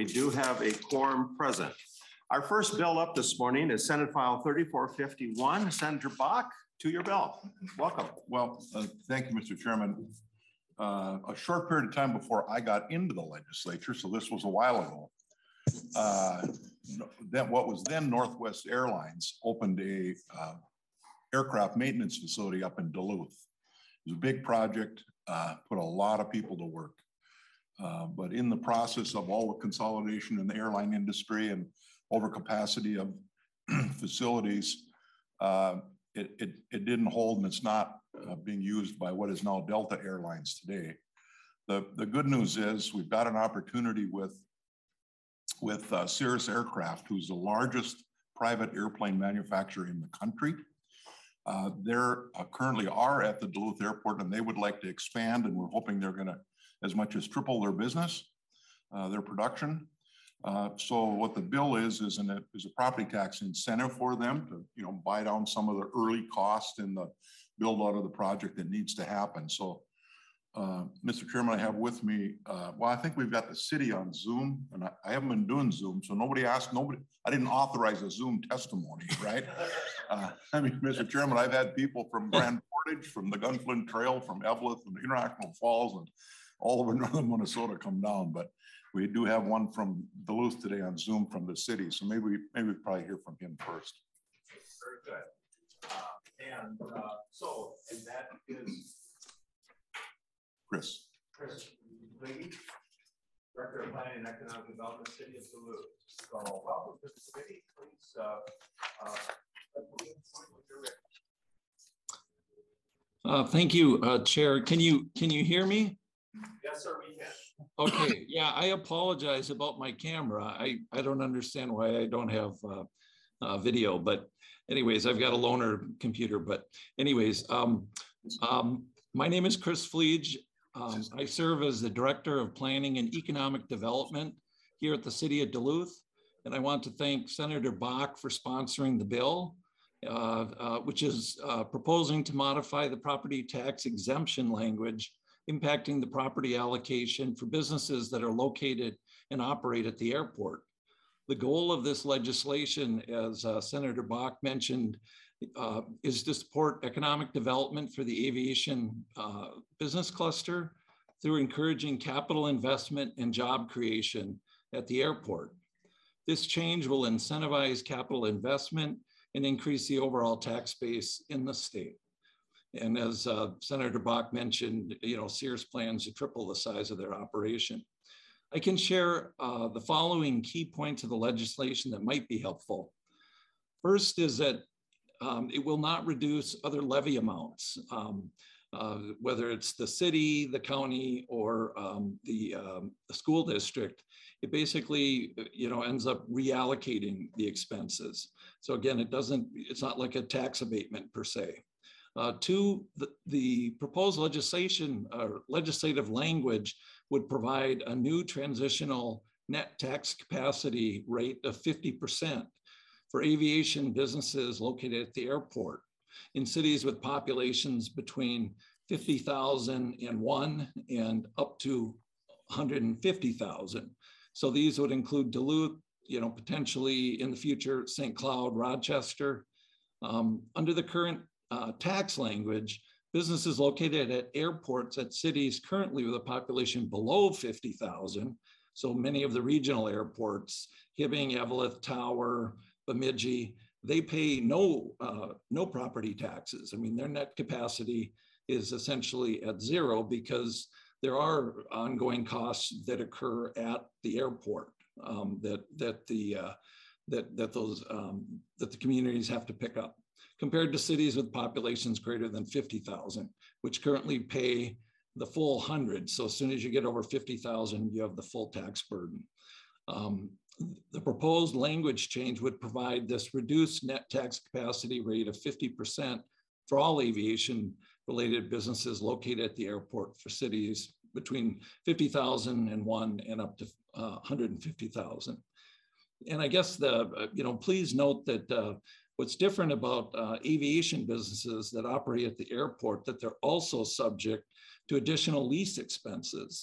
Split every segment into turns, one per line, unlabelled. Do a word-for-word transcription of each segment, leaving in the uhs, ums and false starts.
we do have a quorum present. Our first bill up this morning is Senate File thirty-four fifty-one. Senator Bach, to your bill. Welcome.
Well, uh, thank you, Mister Chairman. Uh, a short period of time before I got into the legislature, so this was a while ago, uh, then what was then Northwest Airlines opened a uh, aircraft maintenance facility up in Duluth. It was a big project, uh, put a lot of people to work. Uh, but in the process of all the consolidation in the airline industry and overcapacity of facilities, uh, it, it, it didn't hold, and it's not uh, being used by what is now Delta Airlines today. The, the good news is we've got an opportunity with, with uh, Cirrus Aircraft, who's the largest private airplane manufacturer in the country. Uh, they're uh, currently are at the Duluth Airport, and they would like to expand, and we're hoping they're going to as much as triple their business, uh, their production. Uh, so what the bill is, is, an, is a property tax incentive for them to, you know, buy down some of the early cost in the build out of the project that needs to happen. So, uh, Mister Chairman, I have with me, uh, well, I think we've got the city on Zoom, and I, I haven't been doing Zoom, so nobody asked, nobody, I didn't authorize a Zoom testimony, right? uh, I mean, Mister Chairman, I've had people from Grand Portage, from the Gunflint Trail, from Evelyn, from the International Falls, and all over northern Minnesota come down, but we do have one from Duluth today on Zoom from the city. So maybe we maybe we probably hear from him first.
Very good. Uh, and uh, so, and that is
Chris.
Chris Lee, Director of Planning and Economic Development, City of Duluth. So, welcome to the committee. Please, uh, uh,
uh, thank you, uh, Chair. Can you can you hear me?
Yes, sir, we can.
Okay, yeah, I apologize about my camera. I, I don't understand why I don't have uh, uh, video, but anyways, I've got a loaner computer, but anyways, um, um, my name is Chris Fleege. Um, I serve as the Director of Planning and Economic Development here at the City of Duluth, and I want to thank Senator Bach for sponsoring the bill, uh, uh, which is uh, proposing to modify the property tax exemption language impacting the property allocation for businesses that are located and operate at the airport. The goal of this legislation, as uh, Senator Bach mentioned, uh, is to support economic development for the aviation uh, business cluster through encouraging capital investment and job creation at the airport. This change will incentivize capital investment and increase the overall tax base in the state. And as uh, Senator Bach mentioned, you know, Cirrus plans to triple the size of their operation. I can share uh, the following key points of the legislation that might be helpful. First is that um, it will not reduce other levy amounts, um, uh, whether it's the city, the county, or um, the, um, the school district. It basically, you know, ends up reallocating the expenses. So again, it doesn't, it's not like a tax abatement per se. Uh, two, the, the proposed legislation or legislative language would provide a new transitional net tax capacity rate of fifty percent for aviation businesses located at the airport in cities with populations between fifty thousand and one and up to one hundred fifty thousand. So these would include Duluth, you know, potentially in the future, Saint Cloud, Rochester. Um, under the current Uh, tax language, businesses located at airports at cities currently with a population below fifty thousand, so many of the regional airports, Hibbing, Evelyn, Tower, Bemidji, they pay no, uh, no property taxes. I mean, their net capacity is essentially at zero because there are ongoing costs that occur at the airport um, that, that, the, uh, that, that, those, um, that the communities have to pick up, compared to cities with populations greater than fifty thousand, which currently pay the full one hundred. So as soon as you get over fifty thousand, you have the full tax burden. Um, the proposed language change would provide this reduced net tax capacity rate of fifty percent for all aviation related businesses located at the airport for cities between fifty thousand and one and up to uh, one hundred fifty thousand. And I guess the, you know, please note that uh, what's different about uh, aviation businesses that operate at the airport, that they're also subject to additional lease expenses.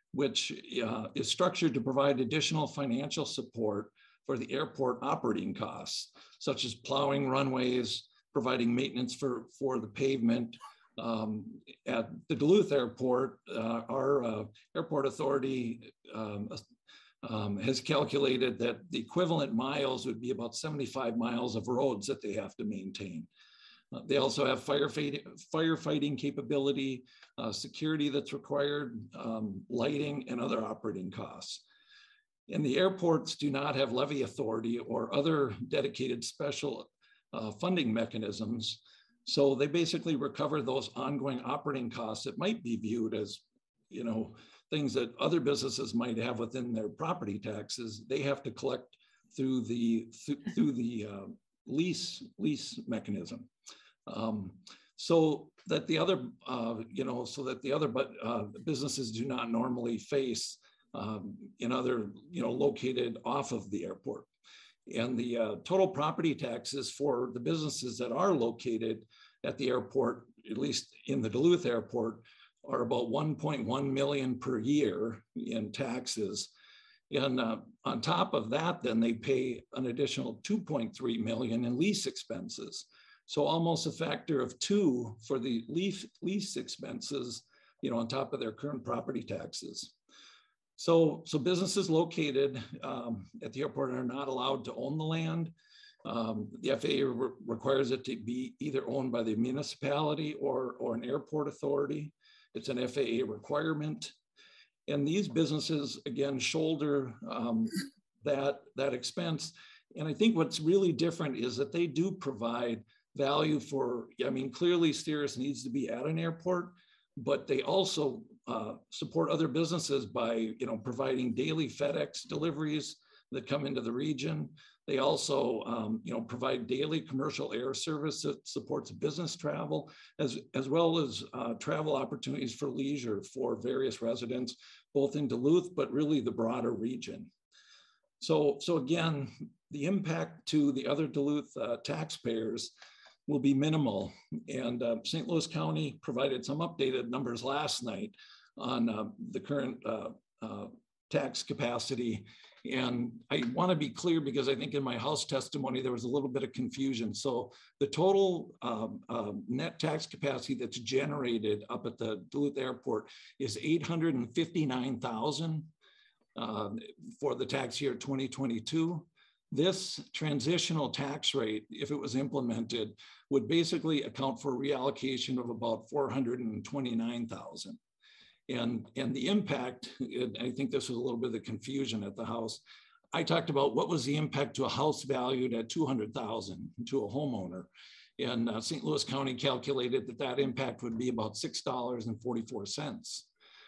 which uh, is structured to provide additional financial support for the airport operating costs, such as plowing runways, providing maintenance for, for the pavement. Um, at the Duluth Airport, uh, our uh, airport authority um, um, has calculated that the equivalent miles would be about seventy-five miles of roads that they have to maintain. Uh, they also have firefighting, firefighting capability, uh, security that's required, um, lighting, and other operating costs. And the airports do not have levy authority or other dedicated special uh, funding mechanisms. So they basically recover those ongoing operating costs that might be viewed as, you know, things that other businesses might have within their property taxes. They have to collect through the th through the uh, lease lease mechanism, um, so that the other, uh, you know, so that the other but uh, businesses do not normally face um, in other, you know, located off of the airport. And the uh, total property taxes for the businesses that are located at the airport, at least in the Duluth Airport, are about one point one million per year in taxes. And uh, on top of that, then they pay an additional two point three million in lease expenses. So almost a factor of two for the lease, lease expenses, you know, on top of their current property taxes. So, so businesses located um, at the airport are not allowed to own the land. Um, the F A A re requires it to be either owned by the municipality or, or an airport authority. It's an F A A requirement. And these businesses, again, shoulder um, that, that expense. And I think what's really different is that they do provide value for, I mean, clearly Steeris needs to be at an airport, but they also uh, support other businesses by, you know, providing daily FedEx deliveries that come into the region. They also, um, you know, provide daily commercial air service that supports business travel, as, as well as uh, travel opportunities for leisure for various residents, both in Duluth, but really the broader region. So, so again, the impact to the other Duluth uh, taxpayers will be minimal. And uh, Saint Louis County provided some updated numbers last night on uh, the current uh, uh, tax capacity. And I want to be clear because I think in my House testimony, there was a little bit of confusion. So the total um, uh, net tax capacity that's generated up at the Duluth Airport is eight hundred fifty-nine thousand uh, for the tax year twenty twenty-two. This transitional tax rate, if it was implemented, would basically account for a reallocation of about four hundred twenty-nine thousand. And, and the impact, I think this was a little bit of the confusion at the House. I talked about what was the impact to a house valued at two hundred thousand to a homeowner. And uh, Saint Louis County calculated that that impact would be about six dollars and forty-four cents.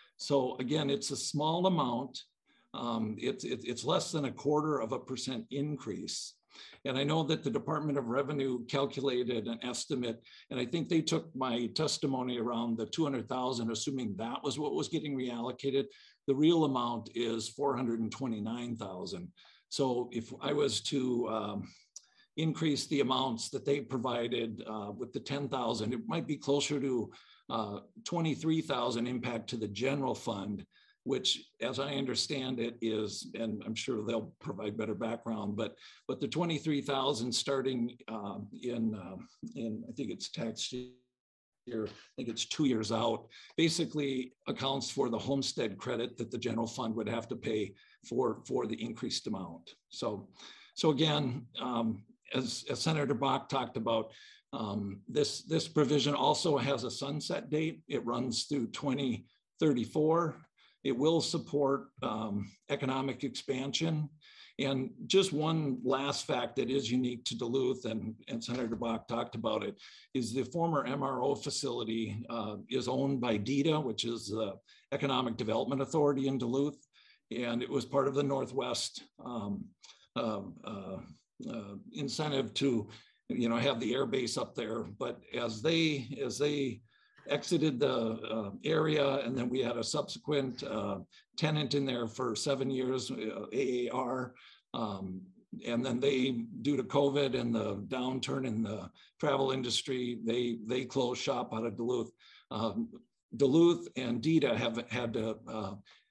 So again, it's a small amount. Um, it's, it, it's less than a quarter of a percent increase. And I know that the Department of Revenue calculated an estimate, and I think they took my testimony around the two hundred thousand, assuming that was what was getting reallocated. The real amount is four hundred twenty-nine thousand. So if I was to um, increase the amounts that they provided uh, with the ten thousand, it might be closer to uh, twenty-three thousand impact to the general fund, which, as I understand it, is, and I'm sure they'll provide better background, but but the twenty-three thousand starting um, in uh, in I think it's tax year, I think it's two years out, basically accounts for the homestead credit that the general fund would have to pay for for the increased amount. So, so again, um, as, as Senator Bach talked about, um, this this provision also has a sunset date. It runs through twenty thirty-four. It will support um, economic expansion. And just one last fact that is unique to Duluth, and, and Senator Bach talked about it, is the former M R O facility uh, is owned by DEDA, which is the Economic Development Authority in Duluth. And it was part of the Northwest um, uh, uh, uh, incentive to, you know, have the air base up there. But as they, as they, exited the uh, area, and then we had a subsequent uh, tenant in there for seven years, uh, A A R, um, and then they, due to COVID and the downturn in the travel industry, they they closed shop out of Duluth. Um, Duluth and DEDA have had to uh,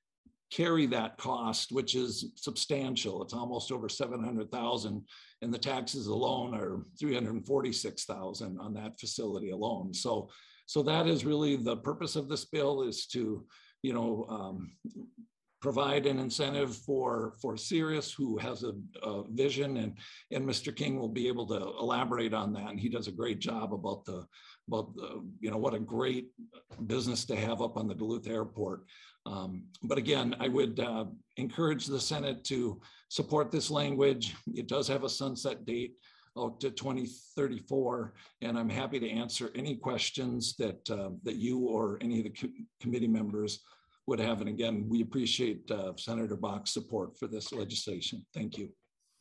carry that cost, which is substantial. It's almost over seven hundred thousand, and the taxes alone are three hundred forty-six thousand on that facility alone. So, so that is really the purpose of this bill, is to, you know, um, provide an incentive for for Cirrus, who has a, a vision, and and Mister King will be able to elaborate on that, and he does a great job about the about the, you know, what a great business to have up on the Duluth Airport. Um, but again, I would uh, encourage the Senate to support this language. It does have a sunset date out to twenty thirty-four, and I'm happy to answer any questions that uh, that you or any of the co committee members would have. And again, we appreciate uh, Senator Bach's support for this legislation. Thank you.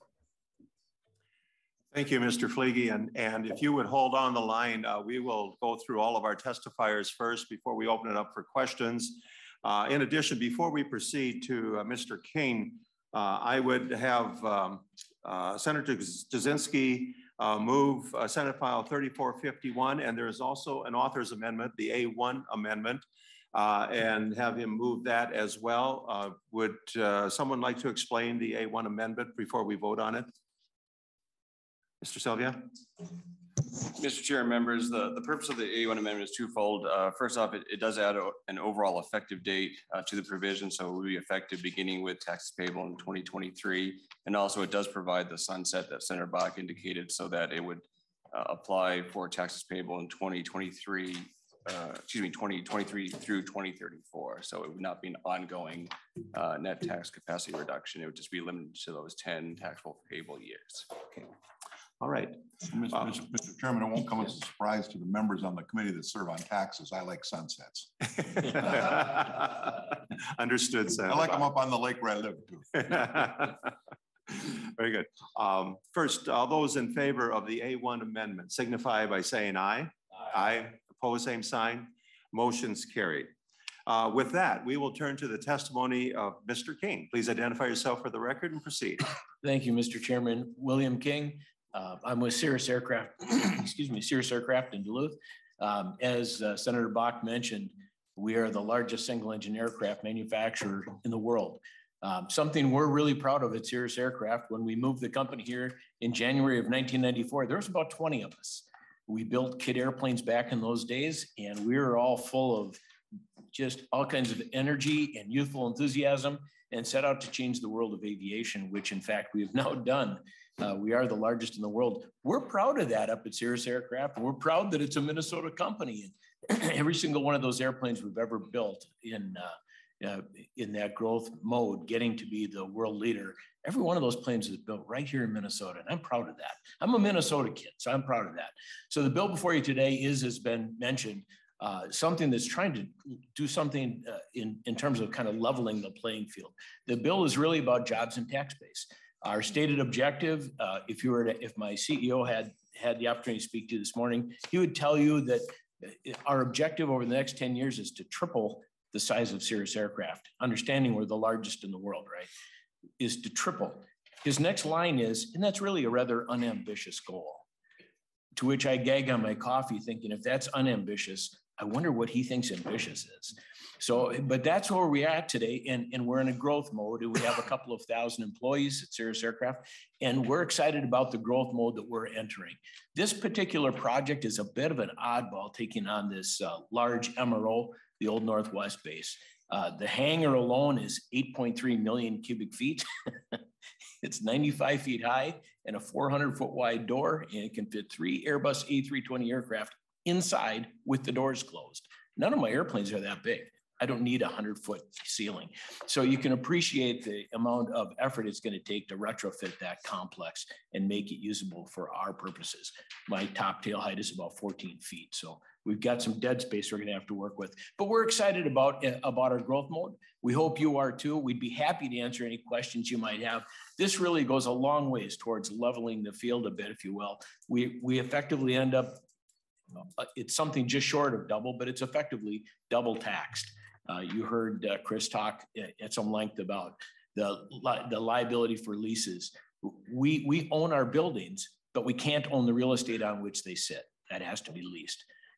Thank you, Mister Fleege. And, and if you would hold on the line, uh, we will go through all of our testifiers first before we open it up for questions. Uh, in addition, before we proceed to uh, Mister King, uh, I would have um, uh, Senator Jasinski uh, move uh, Senate File thirty-four fifty-one, and there is also an author's amendment, the A one amendment, uh, and have him move that as well. Uh, would uh, someone like to explain the A one amendment before we vote on it? Mister Sylvia?
Mister Chair and members, the, the purpose of the A one amendment is twofold. Uh, first off, it, it does add a, an overall effective date uh, to the provision, so it will be effective beginning with taxes payable in twenty twenty-three. And also it does provide the sunset that Senator Bach indicated, so that it would uh, apply for taxes payable in twenty twenty-three, uh, excuse me, twenty twenty-three through twenty thirty-four. So it would not be an ongoing uh, net tax capacity reduction. It would just be limited to those ten taxable payable years.
Okay. All right.
Mister Uh, Mister Chairman, it won't come as a surprise to the members on the committee that serve on taxes. I like sunsets.
Understood, Senator.
I like them up on the lake where I live too.
Very good. Um, first, all those in favor of the A one amendment signify by saying aye. Aye. Aye. Opposed, same sign. Motion's carried. Uh, with that, we will turn to the testimony of Mister King. Please identify yourself for the record and proceed.
Thank you, Mister Chairman. William King. Uh, I'm with Cirrus Aircraft, excuse me, Cirrus Aircraft in Duluth. Um, as uh, Senator Bach mentioned, we are the largest single engine aircraft manufacturer in the world. Um, something we're really proud of at Cirrus Aircraft. When we moved the company here in January of nineteen ninety-four, there was about twenty of us. We built kit airplanes back in those days, and we were all full of just all kinds of energy and youthful enthusiasm, and set out to change the world of aviation, which in fact we have now done. Uh, we are the largest in the world. We're proud of that up at Cirrus Aircraft, and we're proud that it's a Minnesota company. And every single one of those airplanes we've ever built in uh, uh, in that growth mode, getting to be the world leader, every one of those planes is built right here in Minnesota, and I'm proud of that. I'm a Minnesota kid, so I'm proud of that. So the bill before you today is, has been mentioned, uh, something that's trying to do something uh, in, in terms of kind of leveling the playing field. The bill is really about jobs and tax base. Our stated objective, uh, if you were to, if my C E O had had the opportunity to speak to you this morning, he would tell you that our objective over the next ten years is to triple the size of Cirrus Aircraft, understanding we're the largest in the world, right? Is to triple. His next line is, and that's really a rather unambitious goal, to which I gag on my coffee thinking, if that's unambitious, I wonder what he thinks ambitious is. So, but that's where we're at today, and, and we're in a growth mode. We have a couple of thousand employees at Cirrus Aircraft, and we're excited about the growth mode that we're entering. This particular project is a bit of an oddball, taking on this uh, large M R O, the Old Northwest base. Uh, the hangar alone is eight point three million cubic feet. It's ninety-five feet high and a four hundred foot wide door, and it can fit three Airbus A three twenty aircraft inside with the doors closed. None of my airplanes are that big. I don't need a hundred foot ceiling. So you can appreciate the amount of effort it's going to take to retrofit that complex and make it usable for our purposes. My top tail height is about fourteen feet. So we've got some dead space we're going to have to work with, but we're excited about, about our growth mode. We hope you are too. We'd be happy to answer any questions you might have. This really goes a long ways towards leveling the field a bit, if you will. We, we effectively end up, it's something just short of double, but it's effectively double taxed. Uh, you heard uh, Chris talk at some length about the, li the liability for leases. We, we own our buildings, but we can't own the real estate on which they sit. That has to be leased.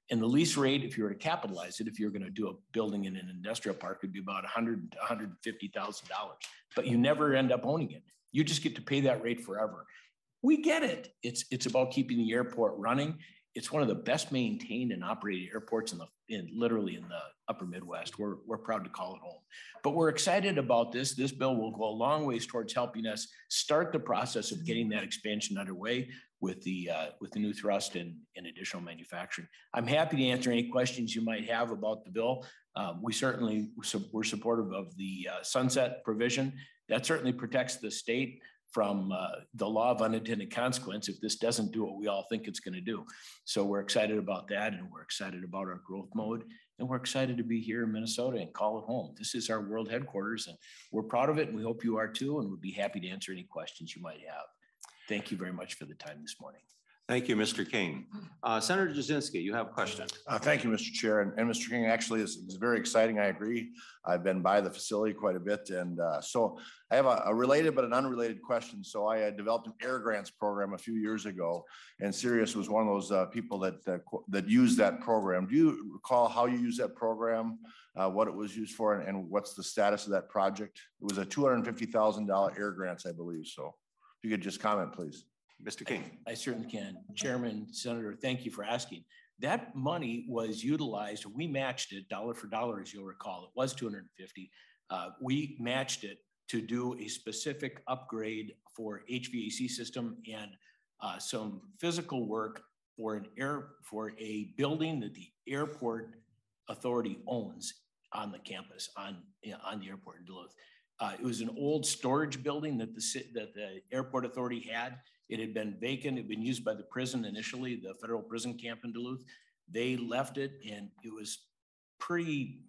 And the lease rate, if you were to capitalize it, if you're going to do a building in an industrial park, would be about a hundred, a hundred fifty thousand dollars. But you never end up owning it. You just get to pay that rate forever. We get it. It's it's about keeping the airport running. It's one of the best maintained and operated airports in the in literally in the upper Midwest. We're we're proud to call it home. But we're excited about this. This bill will go a long ways towards helping us start the process of getting that expansion underway with the uh, with the new thrust and, and additional manufacturing. I'm happy to answer any questions you might have about the bill. Um, we certainly we're supportive of the uh, sunset provision. That certainly protects the state from uh, the law of unintended consequence if this doesn't do what we all think it's going to do. So we're excited about that, and we're excited about our growth mode, and we're excited to be here in Minnesota and call it home. This is our world headquarters, and we're proud of it, and we hope you are too, and we'd be happy to answer any questions you might have. Thank you very much for the time this morning.
Thank you, Mister King. Uh, Senator Jasinski, you have a question.
Uh, thank you, Mister Chair. And, and Mister King, actually, is, is very exciting. I agree. I've been by the facility quite a bit. And uh, so I have a, a related but an unrelated question. So I uh, developed an air grants program a few years ago, and Sirius was one of those uh, people that, uh, that used that program. Do you recall how you used that program, uh, what it was used for, and, and what's the status of that project? It was a two hundred fifty thousand dollar air grants, I believe. So if you could just comment, please.
Mister King.
I, I certainly can. Chairman, Senator, thank you for asking. That money was utilized. We matched it dollar for dollar, as you'll recall. It was two hundred fifty. Uh, we matched it to do a specific upgrade for H V A C system and uh, some physical work for an air for a building that the airport authority owns on the campus on, you know, on the airport in Duluth. Uh, it was an old storage building that the that the airport authority had. It had been vacant. It had been used by the prison initially, the federal prison camp in Duluth. They left it, and it was pretty.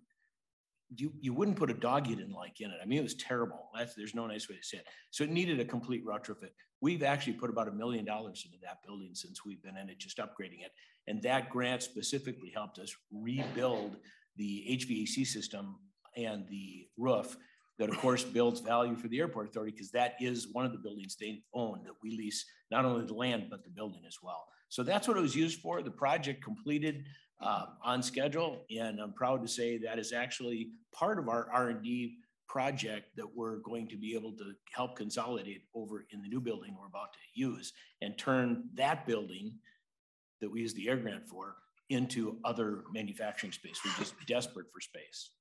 You you wouldn't put a dog you didn't like in it. I mean, it was terrible. That's there's no nice way to say it. So it needed a complete retrofit. We've actually put about a million dollars into that building since we've been in it, just upgrading it. And that grant specifically helped us rebuild the H V A C system and the roof. That of course builds value for the airport authority, because that is one of the buildings they own that we lease, not only the land, but the building as well. So that's what it was used for. The project completed uh, on schedule. And I'm proud to say that is actually part of our R and D project that we're going to be able to help consolidate over in the new building we're about to use and turn that building that we use the air grant for into other manufacturing space. We're just desperate for space.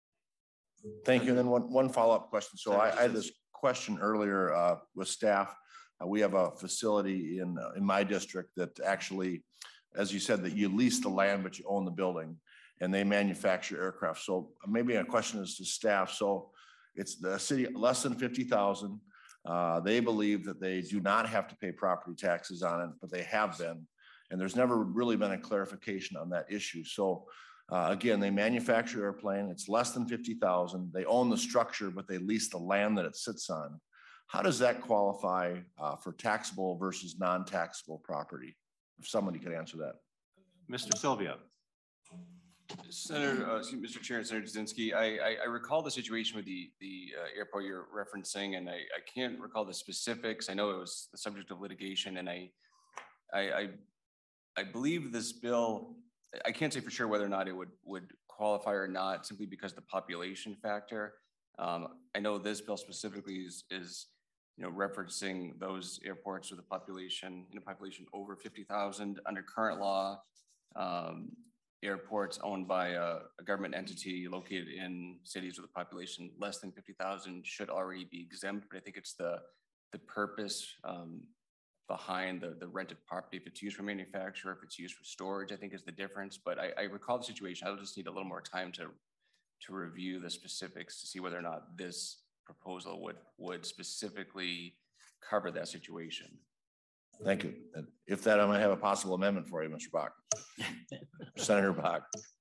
Thank you. And then one, one follow-up question. So I, I had this question earlier uh, with staff. Uh, we have a facility in, uh, in my district that actually, as you said, that you lease the land, but you own the building, and they manufacture aircraft. So maybe a question is to staff. So it's the city, less than fifty thousand. Uh, they believe that they do not have to pay property taxes on it, but they have been. And there's never really been a clarification on that issue. So Uh, again, they manufacture airplane. It's less than fifty thousand. They own the structure, but they lease the land that it sits on. How does that qualify uh, for taxable versus non-taxable property? If somebody could answer that.
Mister Sylvia.
Senator, uh, excuse me, Mister Chair, and Senator Jasinski, I, I, I recall the situation with the, the uh, airport you're referencing, and I, I can't recall the specifics. I know it was the subject of litigation, and I, I, I, I believe this bill, I can't say for sure whether or not it would, would qualify or not, simply because of the population factor. Um, I know this bill specifically is, is, you know, referencing those airports with a population, you know, population over fifty thousand under current law. Um, airports owned by a, a government entity located in cities with a population less than fifty thousand should already be exempt, but I think it's the, the purpose um, behind the, the rented property. If it's used for manufacture, if it's used for storage, I think is the difference. But I, I recall the situation. I'll just need a little more time to, to review the specifics to see whether or not this proposal would, would specifically cover that situation.
Thank you. And if that, I might have a possible amendment for you, Mister Bach. Senator Bach.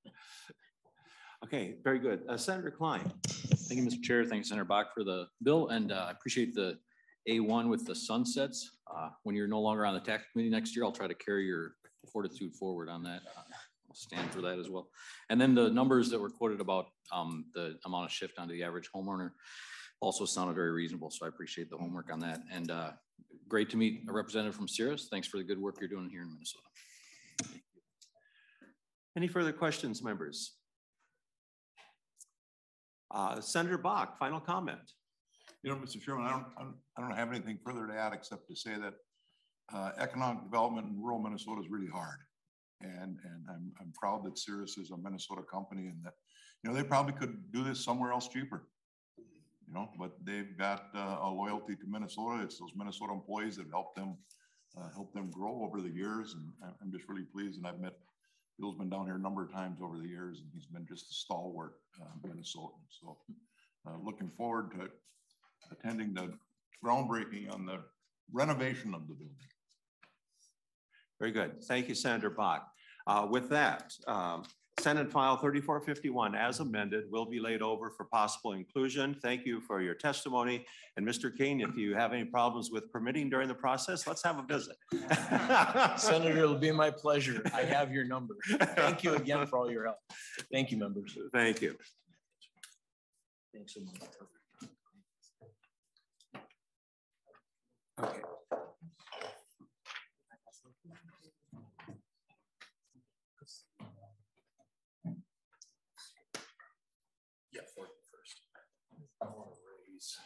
Okay, very good. Uh, Senator Klein.
Thank you, Mister Chair. Thank you, Senator Bach, for the bill. And uh, I appreciate the A one with the sunsets. Uh, when you're no longer on the tax committee next year, I'll try to carry your fortitude forward on that. Uh, I'll stand for that as well. And then the numbers that were quoted about um, the amount of shift onto the average homeowner also sounded very reasonable. So I appreciate the homework on that. And uh, great to meet a representative from Cirrus. Thanks for the good work you're doing here in Minnesota.
Any further questions, members? Uh, Senator Bach, final comment.
You know, Mister Chairman, I don't, I don't, I don't have anything further to add except to say that uh, economic development in rural Minnesota is really hard. And, and I'm, I'm proud that Cirrus is a Minnesota company and that, you know, they probably could do this somewhere else cheaper. You know, but they've got uh, a loyalty to Minnesota. It's those Minnesota employees that help them, uh, help them grow over the years. And I'm just really pleased. And I've met, Bill's been down here a number of times over the years and he's been just a stalwart uh, Minnesotan. So uh, looking forward to attending the groundbreaking on the renovation of the building.
Very good. Thank you, Senator Bach. Uh, with that, um, Senate File thirty-four fifty-one as amended will be laid over for possible inclusion. Thank you for your testimony. And Mister King, if you have any problems with permitting during the process, let's have a visit.
Senator, it'll be my pleasure. I have your number. Thank you again for all your help. Thank you, members.
Thank you.
Thanks so much.
Okay.
Yeah, for first. I want to raise.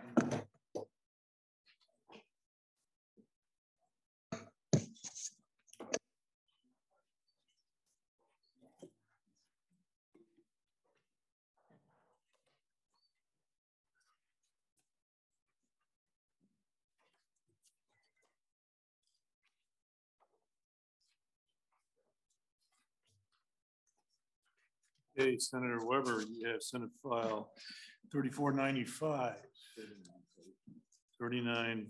Okay, Senator Weber, you have Senate File thirty-four ninety-five, thirty-nine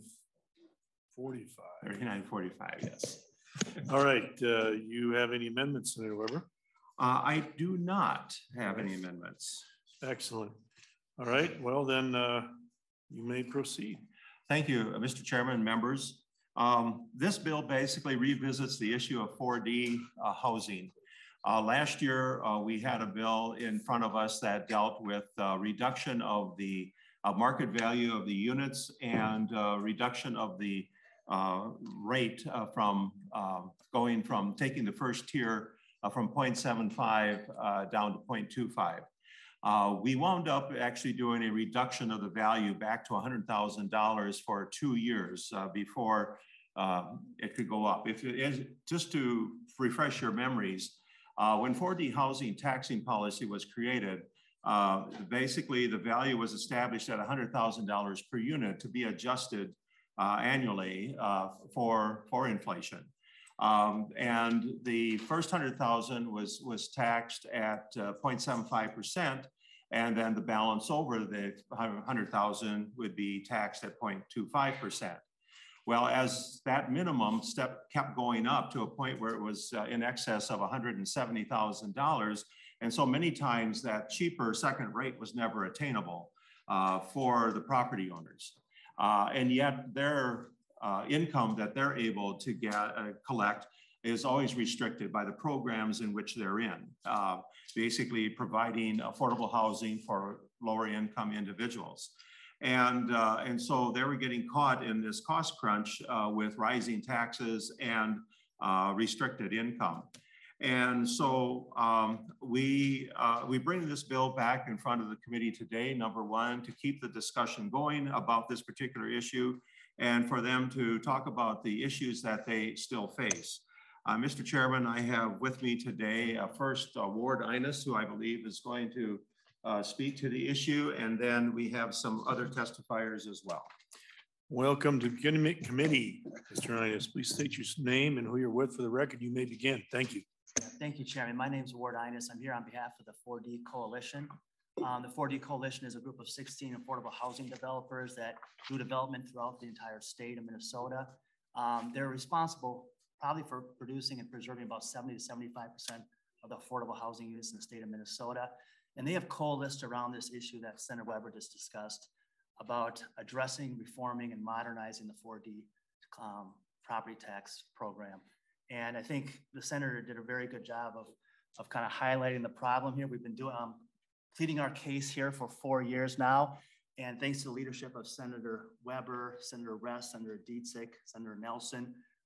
forty-five.
thirty-nine forty-five, yes.
All right, uh, you have any amendments, Senator Weber?
Uh, I do not have any amendments.
Excellent. All right, well then uh, you may proceed.
Thank you, uh, Mister Chairman, members. Um, this bill basically revisits the issue of four D uh, housing. Uh, last year, uh, we had a bill in front of us that dealt with uh, reduction of the uh, market value of the units and uh, reduction of the uh, rate uh, from uh, going from taking the first tier uh, from zero point seven five uh, down to zero point two five. Uh, we wound up actually doing a reduction of the value back to one hundred thousand dollars for two years uh, before uh, it could go up. If it is, just to refresh your memories, Uh, when four D housing taxing policy was created, uh, basically the value was established at one hundred thousand dollars per unit to be adjusted uh, annually uh, for, for inflation. Um, and the first one hundred thousand was, was taxed at uh, zero point seven five percent, and then the balance over the one hundred thousand would be taxed at zero point two five percent. Well, as that minimum step kept going up to a point where it was uh, in excess of one hundred seventy thousand dollars, and so many times that cheaper second rate was never attainable uh, for the property owners. Uh, and yet their uh, income that they're able to get, uh, collect is always restricted by the programs in which they're in, uh, basically providing affordable housing for lower income individuals. And, uh, and so they were getting caught in this cost crunch uh, with rising taxes and uh, restricted income. And so um, we, uh, we bring this bill back in front of the committee today, number one, to keep the discussion going about this particular issue and for them to talk about the issues that they still face. Uh, Mister Chairman, I have with me today uh, first uh, Ward Inus, who I believe is going to Uh, speak to the issue, and then we have some other testifiers as well.
Welcome to committee, Mister Inus. Please state your name and who you're with for the record. You may begin. Thank you.
Thank you, Chairman. My name is Ward Inus. I'm here on behalf of the four D Coalition. Um, the four D Coalition is a group of sixteen affordable housing developers that do development throughout the entire state of Minnesota. Um, they're responsible probably for producing and preserving about seventy to seventy-five percent of the affordable housing units in the state of Minnesota. And they have coalesced around this issue that Senator Weber just discussed about addressing, reforming, and modernizing the four D um, property tax program. And I think the senator did a very good job of, of kind of highlighting the problem here. We've been doing, um, pleading our case here for four years now. And thanks to the leadership of Senator Weber, Senator Rest, Senator Dietzig, Senator Nelson,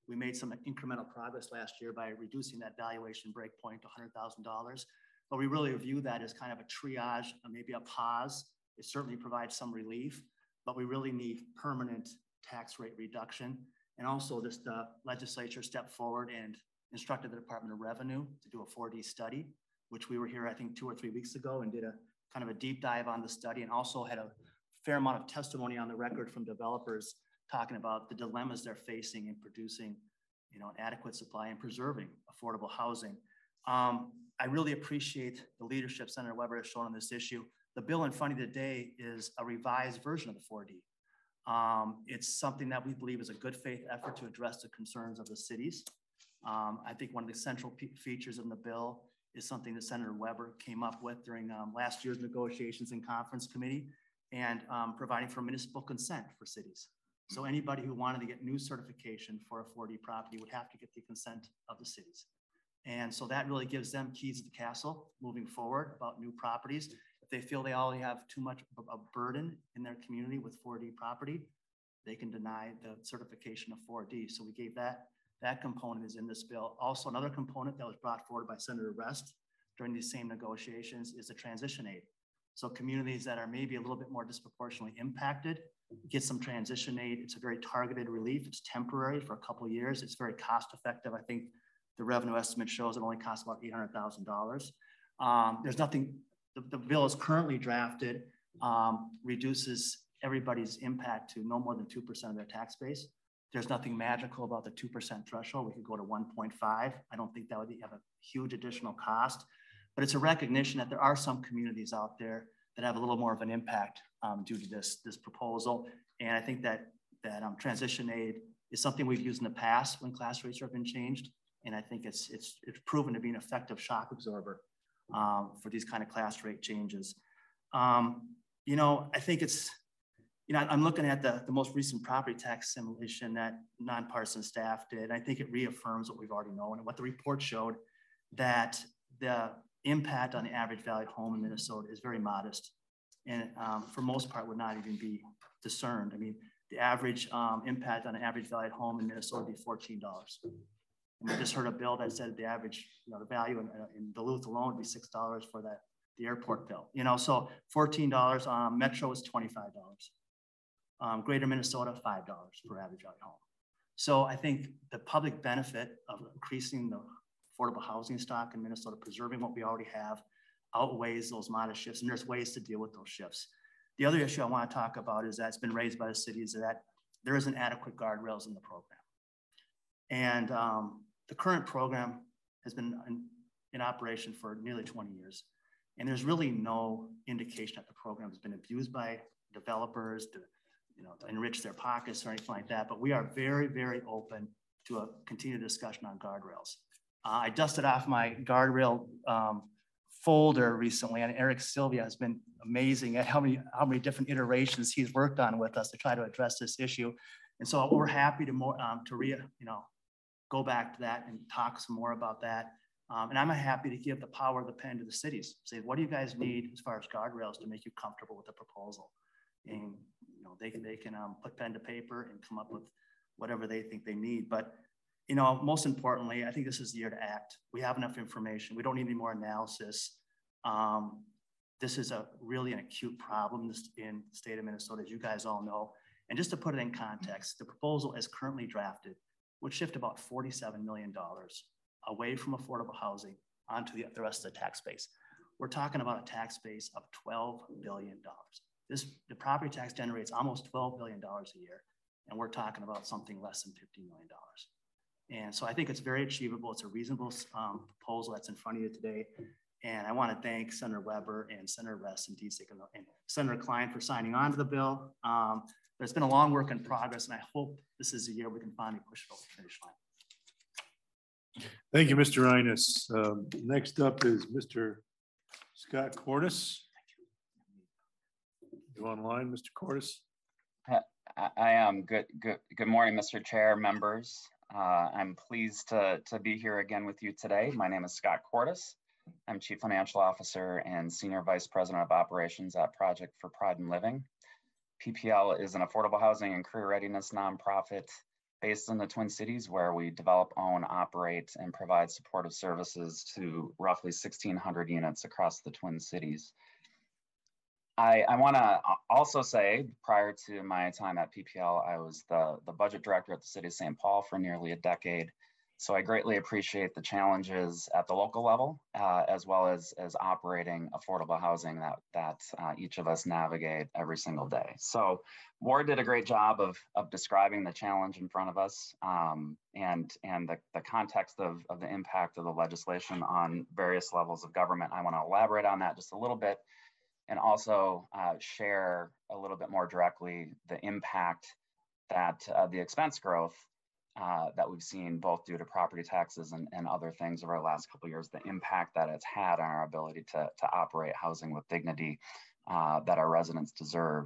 We made some incremental progress last year by reducing that valuation break point to one hundred thousand dollars. But we really view that as kind of a triage, uh, maybe a pause. It certainly provides some relief, but we really need permanent tax rate reduction. And also this the legislature stepped forward and instructed the Department of Revenue to do a four D study, which we were here, I think, two or three weeks ago and did a kind of a deep dive on the study, and also had a fair amount of testimony on the record from developers talking about the dilemmas they're facing in producing, you know, an adequate supply and preserving affordable housing. Um, I really appreciate the leadership Senator Weber has shown on this issue. The bill in front of you today is a revised version of the four D. Um, it's something that we believe is a good faith effort to address the concerns of the cities. Um, I think one of the central features in the bill is something that Senator Weber came up with during um, last year's negotiations in conference committee, and um, providing for municipal consent for cities. So anybody who wanted to get new certification for a four D property would have to get the consent of the cities. And so that really gives them keys to the castle moving forward about new properties. If they feel they already have too much of a burden in their community with four D property, they can deny the certification of four D. So we gave that, that component is in this bill. Also, another component that was brought forward by Senator Rest during these same negotiations is the transition aid. So communities that are maybe a little bit more disproportionately impacted get some transition aid. It's a very targeted relief. It's temporary for a couple of years. It's very cost effective. I think the revenue estimate shows it only costs about eight hundred thousand dollars. Um, there's nothing, the, the bill is currently drafted, um, reduces everybody's impact to no more than two percent of their tax base. There's nothing magical about the two percent threshold. We could go to one point five. I don't think that would have a huge additional cost, but it's a recognition that there are some communities out there that have a little more of an impact um, due to this, this proposal. And I think that, that um, transition aid is something we've used in the past when class rates have been changed. And I think it's, it's, it's proven to be an effective shock absorber um, for these kind of class rate changes. Um, you know, I think it's, you know, I'm looking at the, the most recent property tax simulation that nonpartisan staff did. I think it reaffirms what we've already known and what the report showed, that the impact on the average valued home in Minnesota is very modest. And um, for most part would not even be discerned. I mean, the average um, impact on an average valued home in Minnesota would be fourteen dollars. And we just heard a bill that said the average, you know, the value in, in Duluth alone would be six dollars for that, the airport bill. You know, so fourteen dollars, um, Metro is twenty-five dollars. Um, Greater Minnesota, five dollars per average valued home. So I think the public benefit of increasing the affordable housing stock in Minnesota, preserving what we already have, outweighs those modest shifts, and there's ways to deal with those shifts. The other issue I want to talk about is that it's been raised by the city is that there isn't adequate guardrails in the program. And um, the current program has been in, in operation for nearly twenty years. And there's really no indication that the program has been abused by developers to, you know, to enrich their pockets or anything like that. But we are very, very open to a continued discussion on guardrails. Uh, I dusted off my guardrail um, folder recently, and Eric Sylvia has been amazing at how many, how many different iterations he's worked on with us to try to address this issue. And so we're happy to more, um, to re, you know, go back to that and talk some more about that. Um, and I'm happy to give the power of the pen to the cities. Say, what do you guys need as far as guardrails to make you comfortable with the proposal? And you know, they can they can um, put pen to paper and come up with whatever they think they need. But you know, most importantly, I think this is the year to act. We have enough information. We don't need any more analysis. Um, this is a really an acute problem in the state of Minnesota, as you guys all know. And just to put it in context, the proposal as currently drafted would shift about forty-seven million dollars away from affordable housing onto the, the rest of the tax base. We're talking about a tax base of twelve billion dollars. This, the property tax generates almost twelve billion dollars a year, and we're talking about something less than fifty million dollars. And so I think it's very achievable. It's a reasonable um, proposal that's in front of you today. And I want to thank Senator Weber and Senator Rest and Dziedzic and, and Senator Klein for signing on to the bill. Um, but it's been a long work in progress, and I hope this is the year we can finally push it over the finish line.
Thank you, Mister Ines. Um, next up is Mister Scott Cordes. You online, Mister Cordes?
I, I am. Good, good, good morning, Mister Chair, members. Uh, I'm pleased to, to be here again with you today. My name is Scott Cordes. I'm Chief Financial Officer and Senior Vice President of Operations at Project for Pride in Living. P P L is an affordable housing and career readiness nonprofit based in the Twin Cities, where we develop, own, operate, and provide supportive services to roughly sixteen hundred units across the Twin Cities. I, I want to also say, prior to my time at P P L, I was the, the budget director at the City of Saint Paul for nearly a decade. So I greatly appreciate the challenges at the local level, uh, as well as, as operating affordable housing that, that uh, each of us navigate every single day. So Ward did a great job of, of describing the challenge in front of us, um, and, and the, the context of, of the impact of the legislation on various levels of government. I want to elaborate on that just a little bit, and also uh, share a little bit more directly the impact that uh, the expense growth uh, that we've seen, both due to property taxes and, and other things over the last couple of years, the impact that it's had on our ability to, to operate housing with dignity uh, that our residents deserve.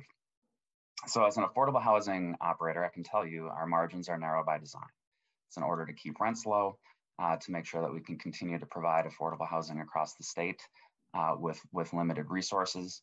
So as an affordable housing operator, I can tell you our margins are narrow by design. It's in order to keep rents low, uh, to make sure that we can continue to provide affordable housing across the state uh, with, with limited resources.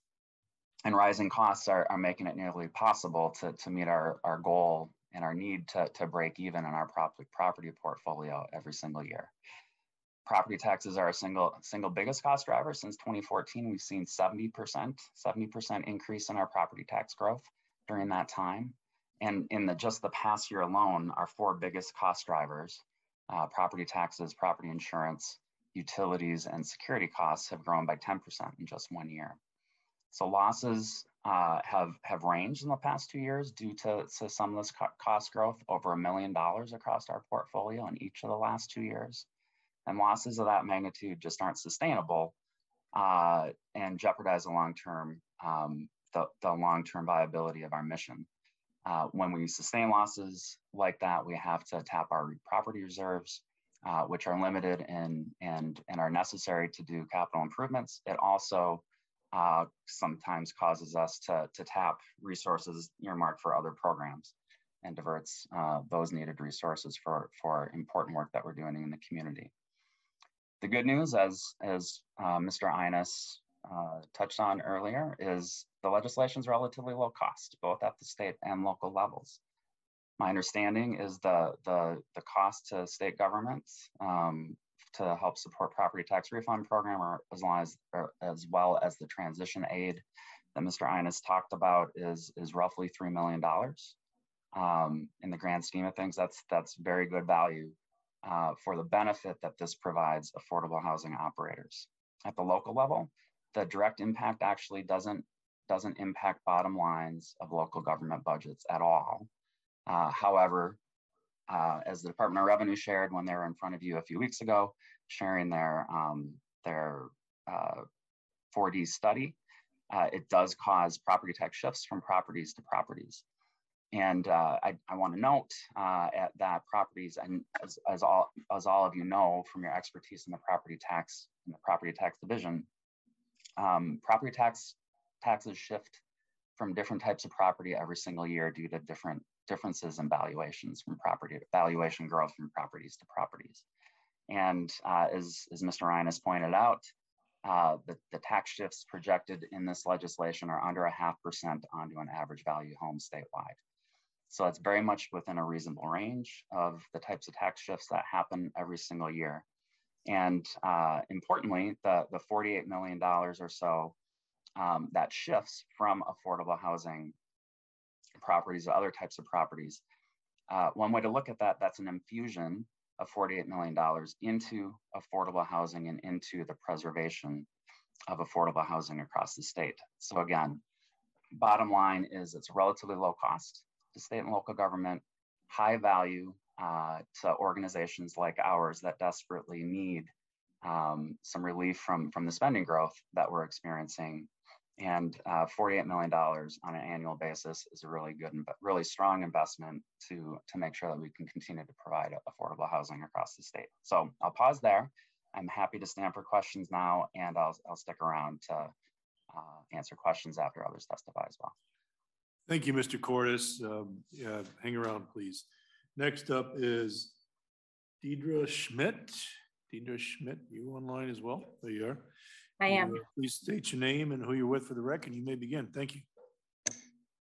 And rising costs are, are making it nearly possible to, to meet our, our goal and our need to, to break even in our property, property portfolio every single year. Property taxes are a single, single biggest cost driver. Since twenty fourteen, we've seen seventy percent, seventy percent increase in our property tax growth during that time. And in the, just the past year alone, our four biggest cost drivers, uh, property taxes, property insurance, utilities, and security costs have grown by ten percent in just one year. So losses uh, have, have ranged in the past two years due to, to some of this co cost growth, over a million dollars across our portfolio in each of the last two years. And losses of that magnitude just aren't sustainable uh, and jeopardize the long-term um, the, the long-term viability of our mission. Uh, when we sustain losses like that, we have to tap our property reserves, uh, which are limited and, and, and are necessary to do capital improvements. It also uh, sometimes causes us to, to tap resources earmarked for other programs and diverts uh, those needed resources for, for important work that we're doing in the community. The good news, as, as uh, Mister Ines uh, touched on earlier, is the legislation is relatively low cost, both at the state and local levels. My understanding is the, the, the cost to state governments um, to help support property tax refund program, or as, long as, or as well as the transition aid that Mister Ines talked about, is, is roughly three million dollars. Um, in the grand scheme of things, that's, that's very good value Uh, for the benefit that this provides affordable housing operators. At the local level, the direct impact actually doesn't, doesn't impact bottom lines of local government budgets at all. Uh, however, uh, as the Department of Revenue shared when they were in front of you a few weeks ago, sharing their, um, their uh, four D study, uh, it does cause property tax shifts from properties to properties. And uh, I, I want to note uh, at that properties, and as, as all as all of you know from your expertise in the property tax in the property tax division, um, property tax taxes shift from different types of property every single year due to different differences in valuations from property valuation growth from properties to properties. And uh, as as Mister Ines pointed out, uh, the the tax shifts projected in this legislation are under a half percent onto an average value home statewide. So it's very much within a reasonable range of the types of tax shifts that happen every single year. And uh, importantly, the, the forty-eight million dollars or so um, that shifts from affordable housing properties to other types of properties. Uh, one way to look at that, that's an infusion of forty-eight million dollars into affordable housing and into the preservation of affordable housing across the state. So again, bottom line is it's relatively low cost to state and local government, high value uh, to organizations like ours that desperately need um, some relief from, from the spending growth that we're experiencing. And uh, forty-eight million dollars on an annual basis is a really good, really strong investment to, to make sure that we can continue to provide affordable housing across the state. So I'll pause there. I'm happy to stand for questions now, and I'll, I'll stick around to uh, answer questions after others testify as well.
Thank you, Mister Cordes. Um, yeah, hang around, please. Next up is Deidre Schmidt. Deidre Schmidt, you online as well? There you are.
I am.
You, uh, please state your name and who you're with for the record. You may begin. Thank you.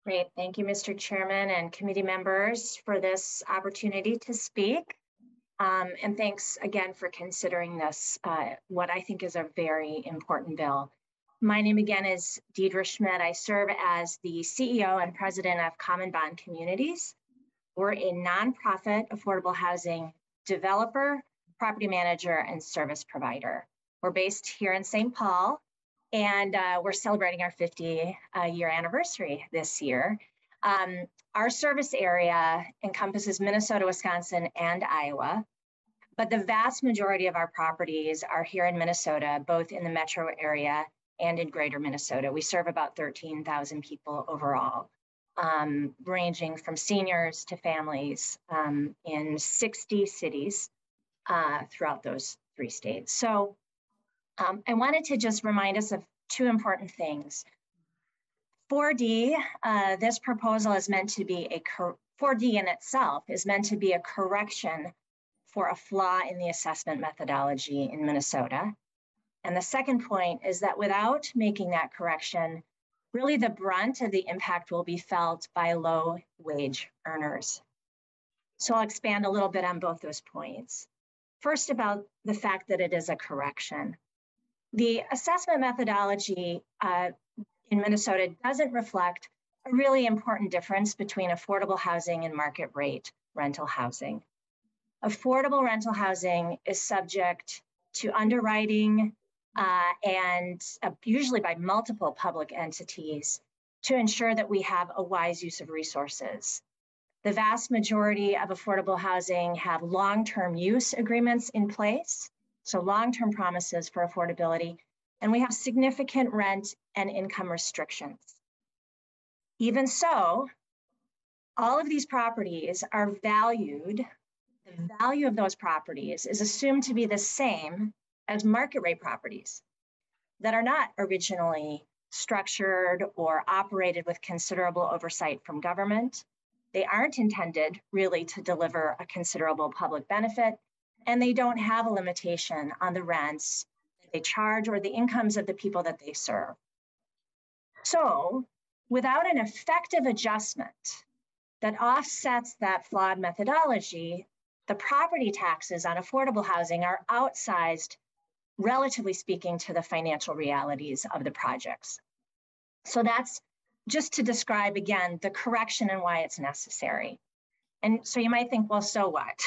Great. Thank you, Mister Chairman and committee members, for this opportunity to speak. Um, and thanks again for considering this, uh, what I think is a very important bill. My name again is Deidre Schmidt. I serve as the C E O and president of Common Bond Communities. We're a nonprofit affordable housing developer, property manager, and service provider. We're based here in Saint Paul, and uh, we're celebrating our fifty uh, year anniversary this year. Um, our service area encompasses Minnesota, Wisconsin, and Iowa, but the vast majority of our properties are here in Minnesota, both in the metro area and in greater Minnesota. We serve about thirteen thousand people overall, um, ranging from seniors to families um, in sixty cities uh, throughout those three states. So um, I wanted to just remind us of two important things. four D, uh, this proposal is meant to be a, four D in itself is meant to be a correction for a flaw in the assessment methodology in Minnesota. And the second point is that without making that correction, really the brunt of the impact will be felt by low wage earners. So I'll expand a little bit on both those points. First, about the fact that it is a correction. The assessment methodology uh, in Minnesota doesn't reflect a really important difference between affordable housing and market rate rental housing. Affordable rental housing is subject to underwriting uh, and uh, usually by multiple public entities to ensure that we have a wise use of resources. The vast majority of affordable housing have long-term use agreements in place, so long-term promises for affordability, and we have significant rent and income restrictions. Even so, all of these properties are valued. The value of those properties is assumed to be the same as market rate properties that are not originally structured or operated with considerable oversight from government. They aren't intended really to deliver a considerable public benefit, and they don't have a limitation on the rents that they charge or the incomes of the people that they serve. So, without an effective adjustment that offsets that flawed methodology, the property taxes on affordable housing are outsized, relatively speaking, to the financial realities of the projects. So that's just to describe again the correction and why it's necessary. And so you might think, well, so what?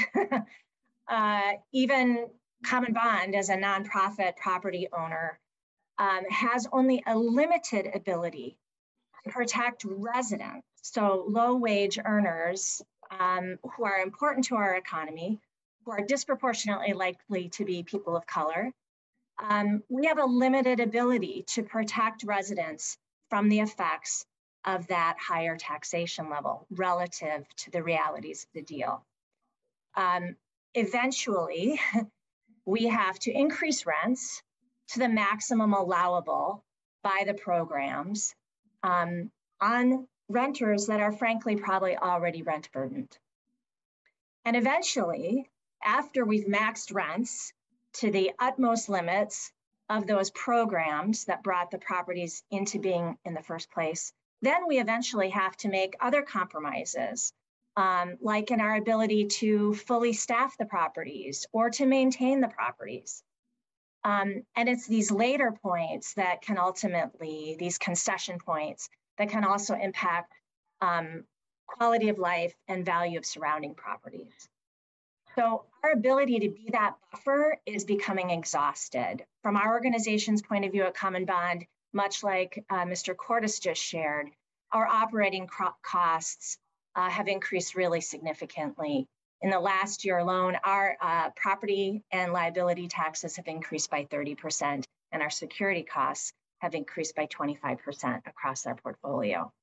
uh, even Common Bond, as a nonprofit property owner, um, has only a limited ability to protect residents, so low wage earners um, who are important to our economy, who are disproportionately likely to be people of color. Um, we have a limited ability to protect residents from the effects of that higher taxation level relative to the realities of the deal. Um, eventually, we have to increase rents to the maximum allowable by the programs um, on renters that are frankly probably already rent burdened. And eventually, after we've maxed rents to the utmost limits of those programs that brought the properties into being in the first place, then we eventually have to make other compromises, um, like in our ability to fully staff the properties or to maintain the properties. Um, and it's these later points that can ultimately, these concession points, that can also impact um, quality of life and value of surrounding properties. So our ability to be that buffer is becoming exhausted. From our organization's point of view at Common Bond, much like uh, Mister Cordes just shared, our operating costs uh, have increased really significantly. In the last year alone, our uh, property and liability taxes have increased by thirty percent, and our security costs have increased by twenty-five percent across our portfolio.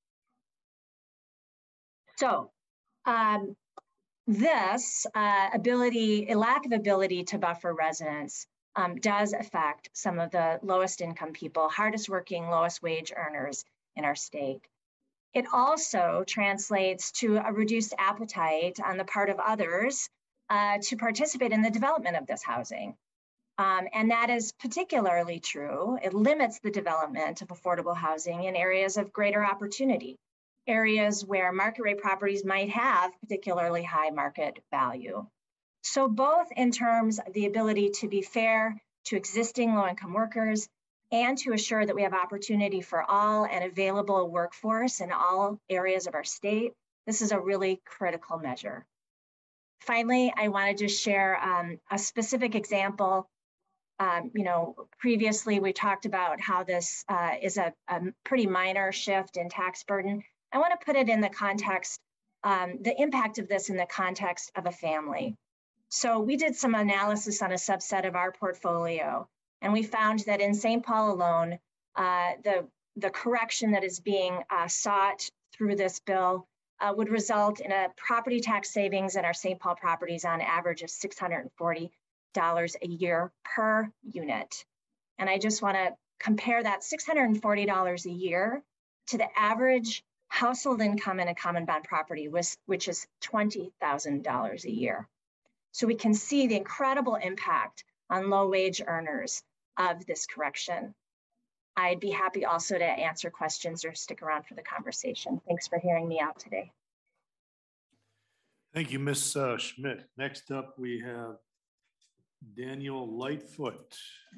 So um, this uh, ability, a lack of ability to buffer residents um, does affect some of the lowest income people, hardest working, lowest wage earners in our state. It also translates to a reduced appetite on the part of others uh, to participate in the development of this housing. Um, and that is particularly true. It limits the development of affordable housing in areas of greater opportunity, areas where market rate properties might have particularly high market value. So both in terms of the ability to be fair to existing low-income workers and to assure that we have opportunity for all and available workforce in all areas of our state, this is a really critical measure. Finally, I want to just share um, a specific example. Um, you know, previously we talked about how this uh, is a, a pretty minor shift in tax burden. I want to put it in the context, um, the impact of this in the context of a family. So we did some analysis on a subset of our portfolio, and we found that in Saint Paul alone, uh, the, the correction that is being uh, sought through this bill uh, would result in a property tax savings in our Saint Paul properties on average of six hundred forty dollars a year per unit. And I just want to compare that six hundred forty dollars a year to the average household income in a common bond property, which is twenty thousand dollars a year. So we can see the incredible impact on low wage earners of this correction. I'd be happy also to answer questions or stick around for the conversation. Thanks for hearing me out today.
Thank you, Miz uh, Schmidt. Next up, we have Daniel Lightfoot.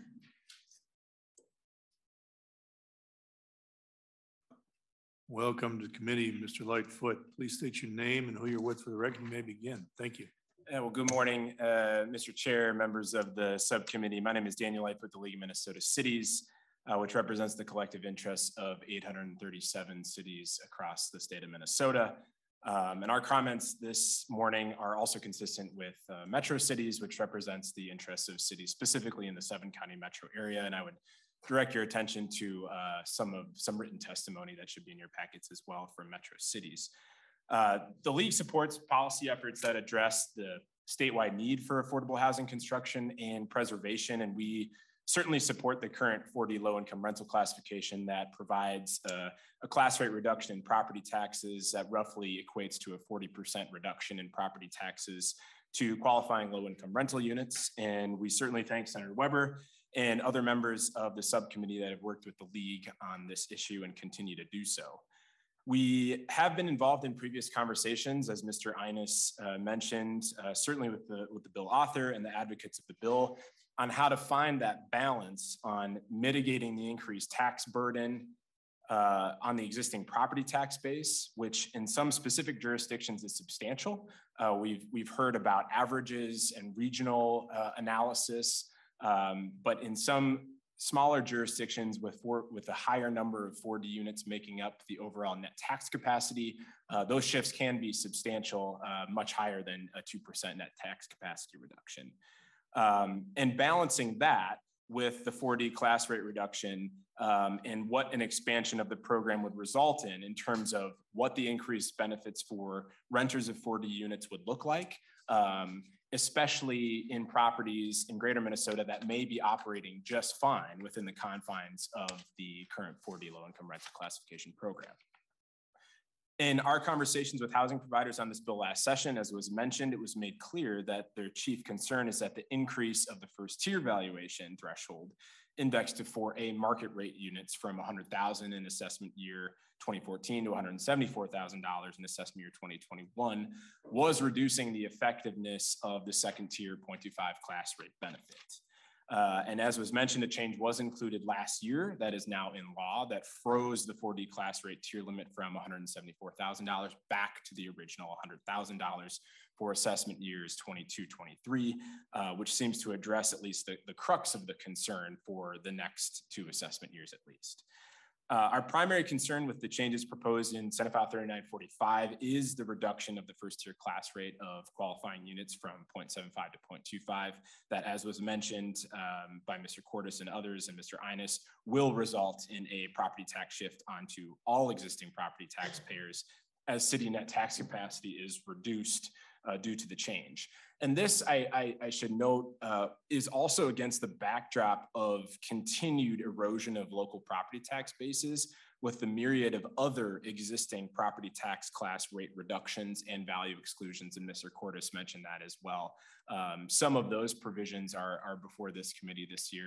Welcome to the committee, Mister Lightfoot. Please state your name and who you're with for the record. You may begin. Thank you.
Uh, well, good morning, uh, Mister Chair, members of the subcommittee. My name is Daniel Lightfoot, the League of Minnesota Cities, uh, which represents the collective interests of eight hundred thirty-seven cities across the state of Minnesota. Um, and our comments this morning are also consistent with uh, Metro Cities, which represents the interests of cities specifically in the seven county metro area. And I would direct your attention to uh, some of some written testimony that should be in your packets as well from Metro Cities. Uh, the League supports policy efforts that address the statewide need for affordable housing construction and preservation, and we certainly support the current four D low-income rental classification that provides uh, a class rate reduction in property taxes that roughly equates to a forty percent reduction in property taxes to qualifying low-income rental units. And we certainly thank Senator Weber and other members of the subcommittee that have worked with the League on this issue and continue to do so. We have been involved in previous conversations, as Mister Ines uh, mentioned, uh, certainly with the, with the bill author and the advocates of the bill, on how to find that balance on mitigating the increased tax burden uh, on the existing property tax base, which in some specific jurisdictions is substantial. Uh, we've, we've heard about averages and regional uh, analysis, um, but in some smaller jurisdictions with four, with a higher number of four D units making up the overall net tax capacity, uh, those shifts can be substantial, uh, much higher than a two percent net tax capacity reduction. Um, and balancing that with the four D class rate reduction um, and what an expansion of the program would result in, in terms of what the increased benefits for renters of four D units would look like, um, especially in properties in greater Minnesota that may be operating just fine within the confines of the current four D low-income rental classification program. In our conversations with housing providers on this bill last session, as was mentioned, it was made clear that their chief concern is that the increase of the first tier valuation threshold indexed to four A market rate units from one hundred thousand in assessment year twenty fourteen to one hundred seventy-four thousand dollars in assessment year twenty twenty-one was reducing the effectiveness of the second tier zero point two five class rate benefit. Uh, and as was mentioned, a change was included last year that is now in law that froze the four D class rate tier limit from one hundred seventy-four thousand dollars back to the original one hundred thousand dollars for assessment years twenty-two twenty-three, uh, which seems to address at least the, the crux of the concern for the next two assessment years at least. Uh, our primary concern with the changes proposed in Senate File thirty-nine forty-five is the reduction of the first tier class rate of qualifying units from zero point seven five to zero point two five, that, as was mentioned um, by Mister Cordes and others and Mister Ines, will result in a property tax shift onto all existing property taxpayers as city net tax capacity is reduced uh, due to the change. And this, I, I, I should note, uh, is also against the backdrop of continued erosion of local property tax bases with the myriad of other existing property tax class rate reductions and value exclusions, and Mister Cordes mentioned that as well. Um, some of those provisions are, are before this committee this year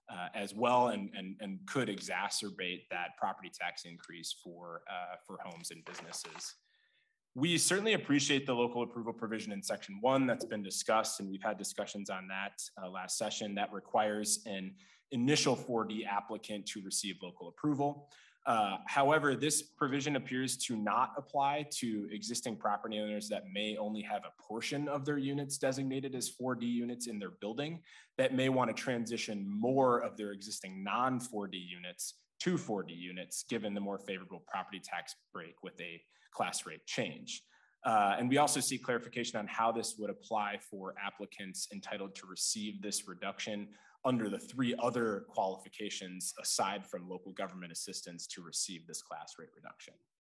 uh, as well, and, and, and could exacerbate that property tax increase for, uh, for homes and businesses. We certainly appreciate the local approval provision in section one that's been discussed, and we've had discussions on that uh, last session that requires an initial four D applicant to receive local approval. Uh, however, this provision appears to not apply to existing property owners that may only have a portion of their units designated as four D units in their building, that may want to transition more of their existing non four D units to four D units, given the more favorable property tax break with a class rate change. Uh, and we also seek clarification on how this would apply for applicants entitled to receive this reduction under the three other qualifications aside from local government assistance to receive this class rate reduction.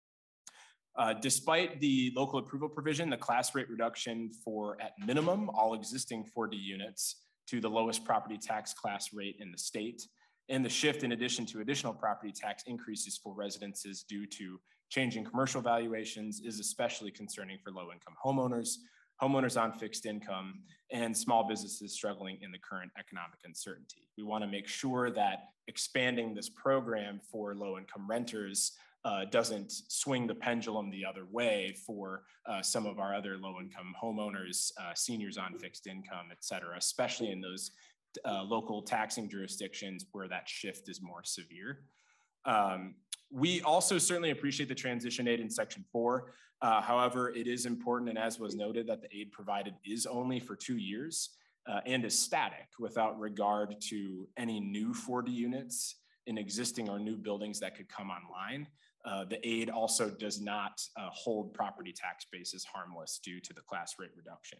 Uh, despite the local approval provision, the class rate reduction for, at minimum, all existing four D units to the lowest property tax class rate in the state, and the shift in addition to additional property tax increases for residences due to changing commercial valuations is especially concerning for low-income homeowners, homeowners on fixed income, and small businesses struggling in the current economic uncertainty. We want to make sure that expanding this program for low-income renters uh, doesn't swing the pendulum the other way for uh, some of our other low-income homeowners, uh, seniors on fixed income, et cetera, especially in those uh, local taxing jurisdictions where that shift is more severe. Um, We also certainly appreciate the transition aid in section four. Uh, however, it is important, and as was noted, that the aid provided is only for two years uh, and is static without regard to any new four D units in existing or new buildings that could come online. Uh, the aid also does not uh, hold property tax bases harmless due to the class rate reduction.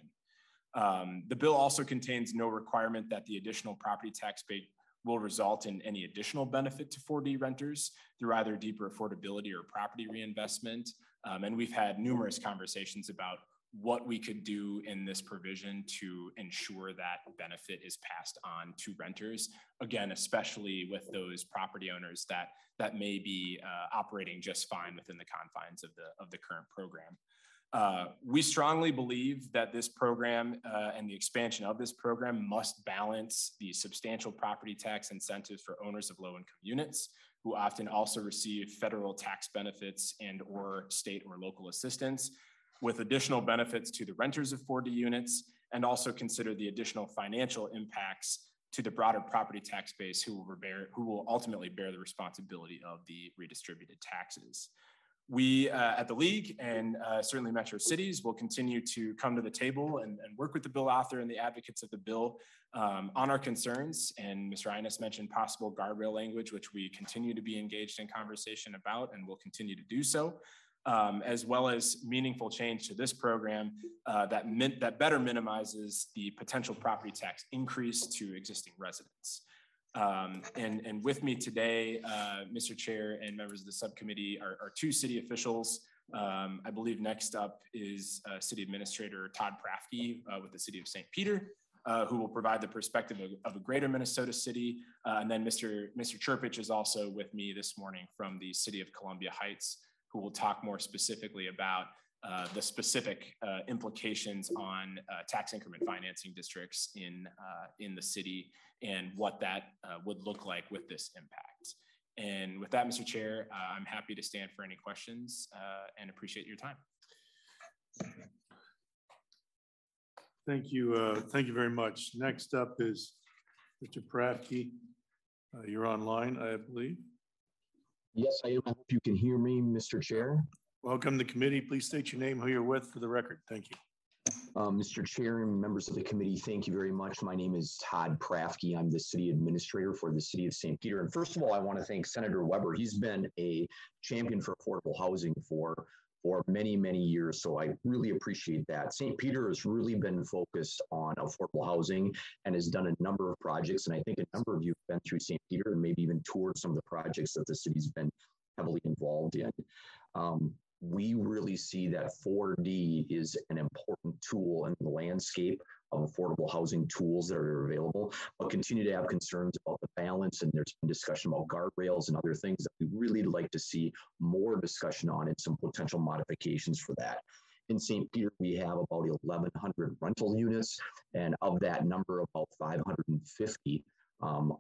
Um, the bill also contains no requirement that the additional property tax base will result in any additional benefit to four D renters through either deeper affordability or property reinvestment. Um, and we've had numerous conversations about what we could do in this provision to ensure that benefit is passed on to renters. Again, especially with those property owners that, that may be uh, operating just fine within the confines of the, of the current program. Uh, we strongly believe that this program uh, and the expansion of this program must balance the substantial property tax incentives for owners of low-income units, who often also receive federal tax benefits and or state or local assistance, with additional benefits to the renters of four D units, and also consider the additional financial impacts to the broader property tax base who will, bear, who will ultimately bear the responsibility of the redistributed taxes. We uh, at the League and uh, certainly Metro Cities will continue to come to the table and, and work with the bill author and the advocates of the bill um, on our concerns. And Mister Ines mentioned possible guardrail language, which we continue to be engaged in conversation about and will continue to do so, um, as well as meaningful change to this program uh, that, min that better minimizes the potential property tax increase to existing residents. Um, and, and with me today, uh, Mister Chair and members of the subcommittee are, are two city officials. Um, I believe next up is uh, City Administrator Todd Prafke uh, with the City of Saint Peter, uh, who will provide the perspective of, of a greater Minnesota city. Uh, and then Mister Mister Chirpich is also with me this morning from the City of Columbia Heights, who will talk more specifically about Uh, the specific uh, implications on uh, tax increment financing districts in, uh, in the city and what that uh, would look like with this impact. And with that, Mister Chair, uh, I'm happy to stand for any questions uh, and appreciate your time.
Thank you. Uh, thank you very much. Next up is Mister Prafke. Uh, you're online, I believe.
Yes, I am. I hope you can hear me, Mister Chair.
Welcome to the committee. Please state your name, who you're with for the record. Thank you.
Uh, Mister Chair and members of the committee, thank you very much. My name is Todd Prafke. I'm the city administrator for the City of Saint Peter. And first of all, I want to thank Senator Weber. He's been a champion for affordable housing for, for many, many years. So I really appreciate that. Saint Peter has really been focused on affordable housing and has done a number of projects. And I think a number of you have been through Saint Peter and maybe even toured some of the projects that the city's been heavily involved in. Um, we really see that four D is an important tool in the landscape of affordable housing tools that are available, but continue to have concerns about the balance. And there's been discussion about guardrails and other things that we really like to see more discussion on and some potential modifications for that. In Saint Peter, we have about eleven hundred rental units, and of that number, about five hundred fifty um,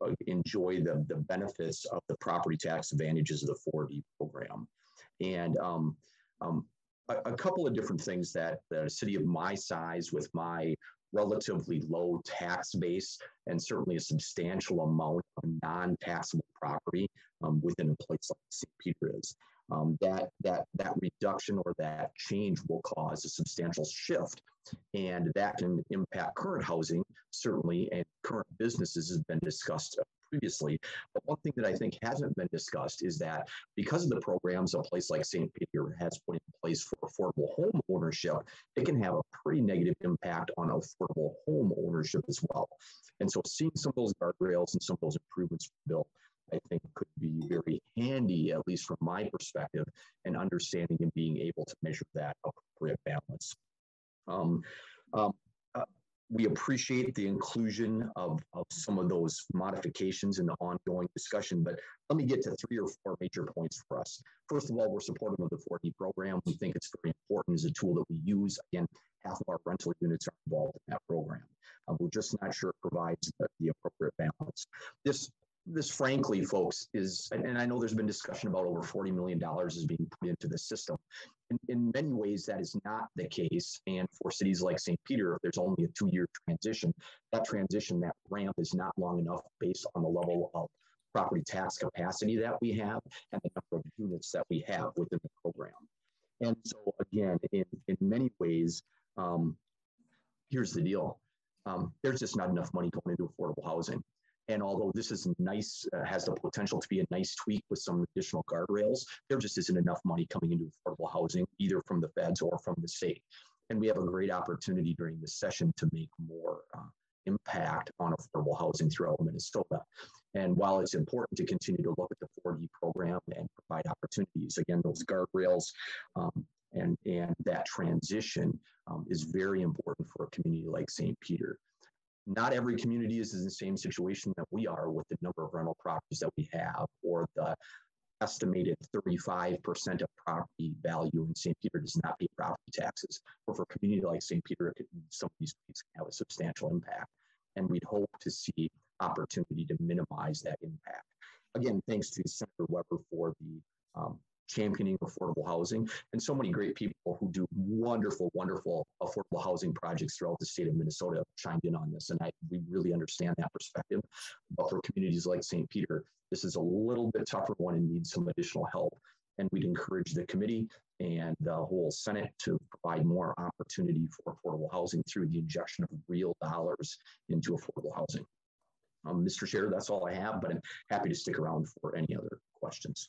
uh, enjoy the, the benefits of the property tax advantages of the four D program. And um, um, a, a couple of different things that the city of my size with my relatively low tax base and certainly a substantial amount of non-taxable property um, within a place like Saint Peter is. Um, that, that, that reduction or that change will cause a substantial shift, and that can impact current housing, certainly, and current businesses has been discussed previously. But one thing that I think hasn't been discussed is that because of the programs a place like Saint Peter has put in place for affordable home ownership, it can have a pretty negative impact on affordable home ownership as well. And so seeing some of those guardrails and some of those improvements built, I think could be very handy, at least from my perspective, and understanding and being able to measure that appropriate balance. Um, um, uh, we appreciate the inclusion of, of some of those modifications in the ongoing discussion, but let me get to three or four major points for us. First of all, we're supportive of the four D program. We think it's very important as a tool that we use. Again, half of our rental units are involved in that program. Uh, we're just not sure it provides the, the appropriate balance. This This, frankly, folks, is, and I know there's been discussion about over forty million dollars is being put into the system. In, in many ways, that is not the case. And for cities like Saint Peter, if there's only a two-year transition, that transition, that ramp is not long enough based on the level of property tax capacity that we have and the number of units that we have within the program. And so, again, in, in many ways, um, here's the deal. Um, there's just not enough money going into affordable housing. And although this is nice, uh, has the potential to be a nice tweak with some additional guardrails, there just isn't enough money coming into affordable housing, either from the feds or from the state. And we have a great opportunity during this session to make more uh, impact on affordable housing throughout Minnesota. And while it's important to continue to look at the four D program and provide opportunities, again, those guardrails um, and, and that transition um, is very important for a community like Saint Peter. Not every community is in the same situation that we are with the number of rental properties that we have, or the estimated thirty-five percent of property value in Saint Peter does not pay property taxes. But for a community like Saint Peter, it could, some of these things can have a substantial impact. And we'd hope to see opportunity to minimize that impact. Again, thanks to Senator Weber for the um, championing affordable housing, and so many great people who do wonderful, wonderful affordable housing projects throughout the state of Minnesota chimed in on this. And I, we really understand that perspective. But for communities like Saint Peter, this is a little bit tougher one and needs some additional help. And we'd encourage the committee and the whole Senate to provide more opportunity for affordable housing through the injection of real dollars into affordable housing. Um, Mister Chair, that's all I have, but I'm happy to stick around for any other questions.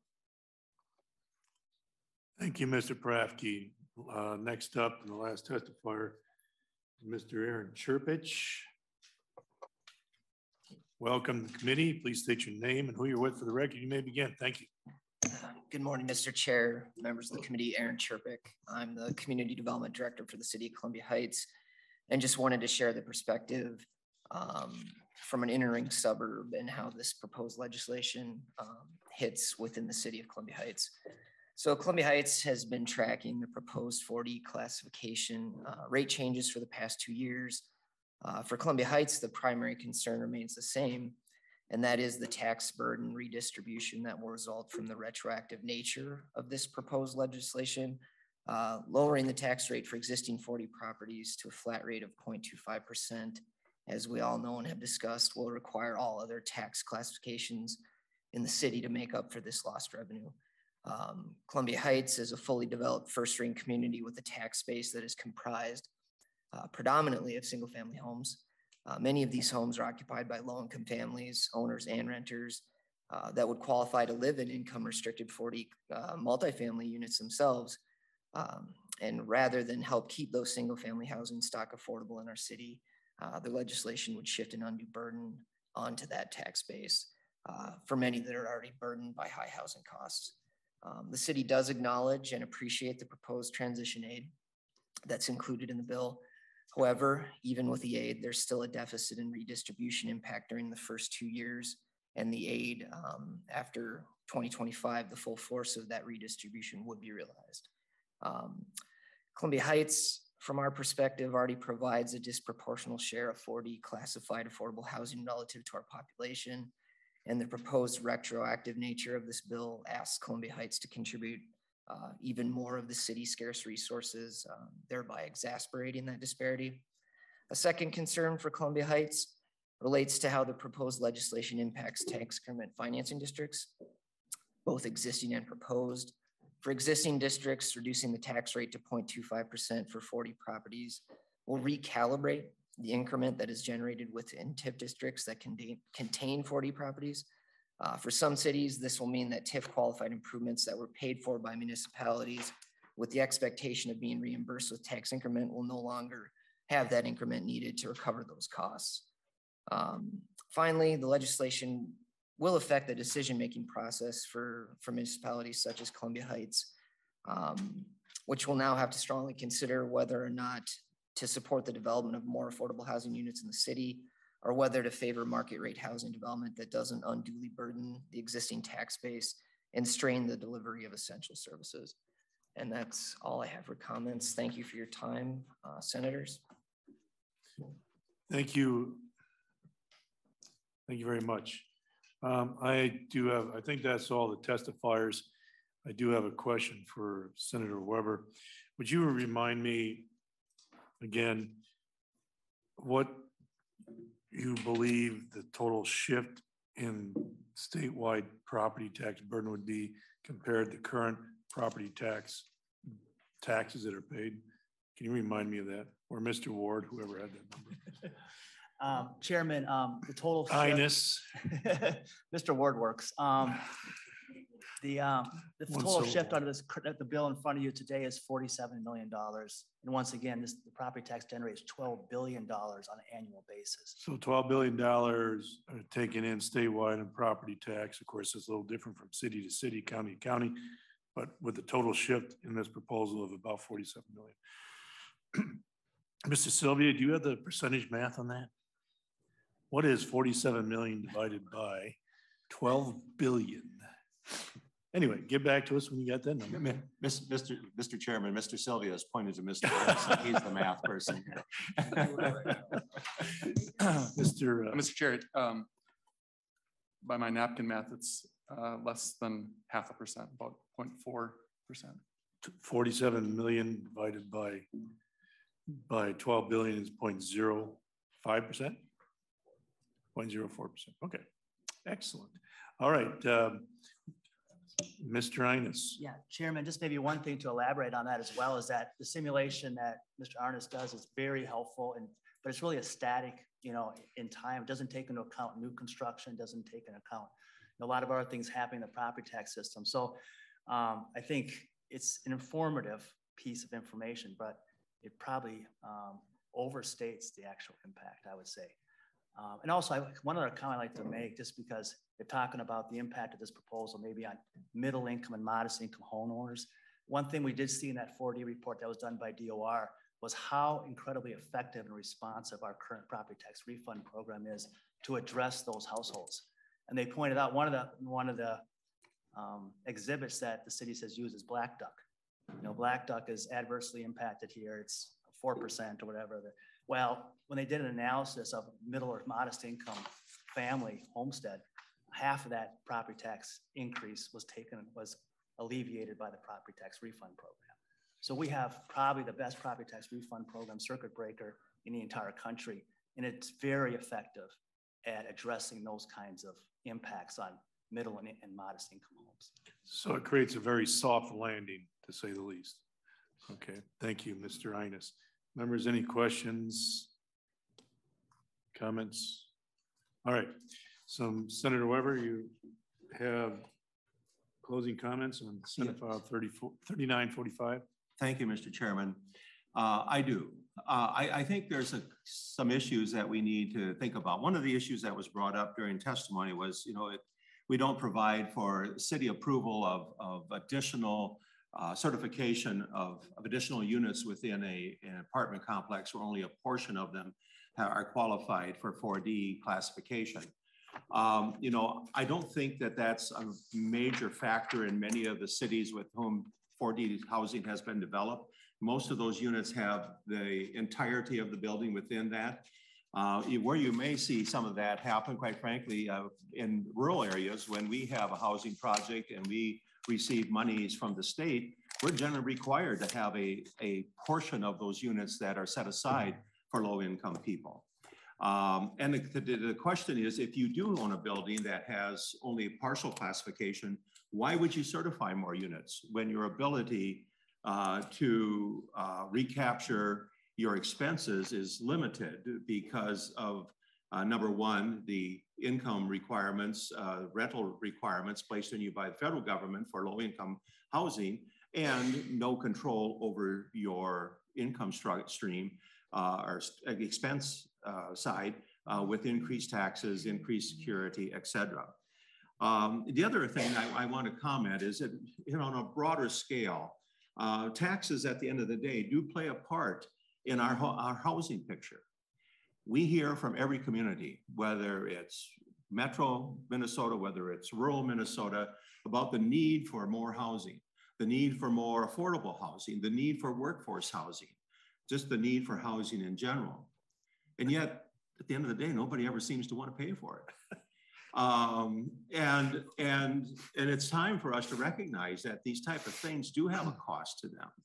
Thank you, Mister Prafke. Uh, next up, and the last testifier, Mister Aaron Chirpich. Welcome to the committee. Please state your name and who you're with for the record. You may begin. Thank you.
Good morning, Mister Chair, members of the committee. Aaron Chirpich. I'm the Community Development Director for the City of Columbia Heights, and just wanted to share the perspective um, from an entering suburb and how this proposed legislation um, hits within the City of Columbia Heights. So Columbia Heights has been tracking the proposed four D classification uh, rate changes for the past two years. Uh, for Columbia Heights, the primary concern remains the same, and that is the tax burden redistribution that will result from the retroactive nature of this proposed legislation, uh, lowering the tax rate for existing four D properties to a flat rate of zero point two five percent, as we all know and have discussed, will require all other tax classifications in the city to make up for this lost revenue. Um, Columbia Heights is a fully developed first-ring community with a tax base that is comprised uh, predominantly of single-family homes. Uh, many of these homes are occupied by low-income families, owners, and renters uh, that would qualify to live in income-restricted four D uh, multifamily units themselves. Um, and rather than help keep those single-family housing stock affordable in our city, uh, the legislation would shift an undue burden onto that tax base uh, for many that are already burdened by high housing costs. Um, the city does acknowledge and appreciate the proposed transition aid that's included in the bill. However, even with the aid, there's still a deficit in redistribution impact during the first two years, and the aid um, after twenty twenty-five, the full force of that redistribution would be realized. Um, Columbia Heights from our perspective, already provides a disproportional share of four D classified affordable housing relative to our population. And the proposed retroactive nature of this bill asks Columbia Heights to contribute uh, even more of the city's scarce resources, um, thereby exasperating that disparity. A second concern for Columbia Heights relates to how the proposed legislation impacts tax increment financing districts, both existing and proposed. For existing districts, reducing the tax rate to zero point two five percent for forty properties will recalibrate the increment that is generated within T I F districts that contain, contain forty properties. Uh, for some cities, this will mean that T I F qualified improvements that were paid for by municipalities with the expectation of being reimbursed with tax increment will no longer have that increment needed to recover those costs. Um, finally, the legislation will affect the decision-making process for, for municipalities such as Columbia Heights, um, which will now have to strongly consider whether or not to support the development of more affordable housing units in the city, or whether to favor market rate housing development that doesn't unduly burden the existing tax base and strain the delivery of essential services. And that's all I have for comments. Thank you for your time, uh, senators.
Thank you. Thank you very much. Um, I do have, I think that's all the testifiers. I do have a question for Senator Weber. Would you remind me again what you believe the total shift in statewide property tax burden would be compared to current property tax taxes that are paid? Can you remind me of that? Or Mister Ward, whoever had that number.
Um, Chairman, um, the total.
Highness.
Mister Ward works. Um, the, um, the
One
total
syllable.
shift under this, the bill in front of you today is forty-seven million dollars. And once again, this, the property tax generates twelve billion dollars on an annual basis.
So twelve billion dollars are taken in statewide in property tax. Of course, it's a little different from city to city, county to county, but with the total shift in this proposal of about forty-seven million. Mister Sylvia, do you have the percentage math on that? What is forty-seven million divided by twelve billion? Anyway, get back to us when you got that number.
Mister Mister Chairman, Mister Sylvia has pointed to Mister Wilson. He's the math person here.
Mister
Uh, Mister Chair, um, by my napkin math, it's uh, less than half a percent, about zero point four percent.
forty-seven million divided by by twelve billion is zero point zero five percent. zero point zero four percent. Okay, excellent. All right, um, Mister Ines.
Yeah, Chairman, just maybe one thing to elaborate on that as well is that the simulation that Mister Arnes does is very helpful, and but it's really a static, you know, in time. It doesn't take into account new construction, doesn't take into account a lot of other things happening in the property tax system. So um, I think it's an informative piece of information, but it probably um, overstates the actual impact, I would say. Um, and also, I, one other comment I'd like to make, just because they're talking about the impact of this proposal, maybe on middle income and modest income homeowners. One thing we did see in that four D report that was done by D O R was how incredibly effective and responsive our current property tax refund program is to address those households. And they pointed out one of the one of the um, exhibits that the city says uses Black Duck. You know, Black Duck is adversely impacted here. It's four percent or whatever. Well, when they did an analysis of middle or modest income family homestead, half of that property tax increase was taken, was alleviated by the property tax refund program. So we have probably the best property tax refund program circuit breaker in the entire country. And it's very effective at addressing those kinds of impacts on middle and, and modest income homes.
So it creates a very soft landing, to say the least. Okay, thank you, Mister Ines. Members, any questions, comments? All right, so Senator Weber, you have closing comments on Senate File thirty-four, thirty-nine forty-five.
Thank you, Mister Chairman. Uh, I do. Uh, I, I think there's a, some issues that we need to think about. One of the issues that was brought up during testimony was, you know, it, we don't provide for city approval of, of additional uh, certification of, of additional units within a, an apartment complex where only a portion of them are qualified for four D classification. Um, you know, I don't think that that's a major factor in many of the cities with whom four D housing has been developed. Most of those units have the entirety of the building within that. Uh, where you may see some of that happen, quite frankly, uh, in rural areas, when we have a housing project and we receive monies from the state, we're generally required to have a, a portion of those units that are set aside for low-income people. Um, and the, the, the question is, if you do own a building that has only partial classification, why would you certify more units when your ability uh, to uh, recapture your expenses is limited because of uh, number one, the income requirements, uh, rental requirements placed on you by the federal government for low-income housing, and no control over your income stream uh, or expense uh, side uh, with increased taxes, increased security, et cetera. Um, the other thing I, I want to comment is that, you know, on a broader scale, uh, taxes at the end of the day do play a part in our, our housing picture. We hear from every community, whether it's metro Minnesota, whether it's rural Minnesota, about the need for more housing, the need for more affordable housing, the need for workforce housing, just the need for housing in general. And yet, at the end of the day, nobody ever seems to want to pay for it. um, and, and, and it's time for us to recognize that these type of things do have a cost to them.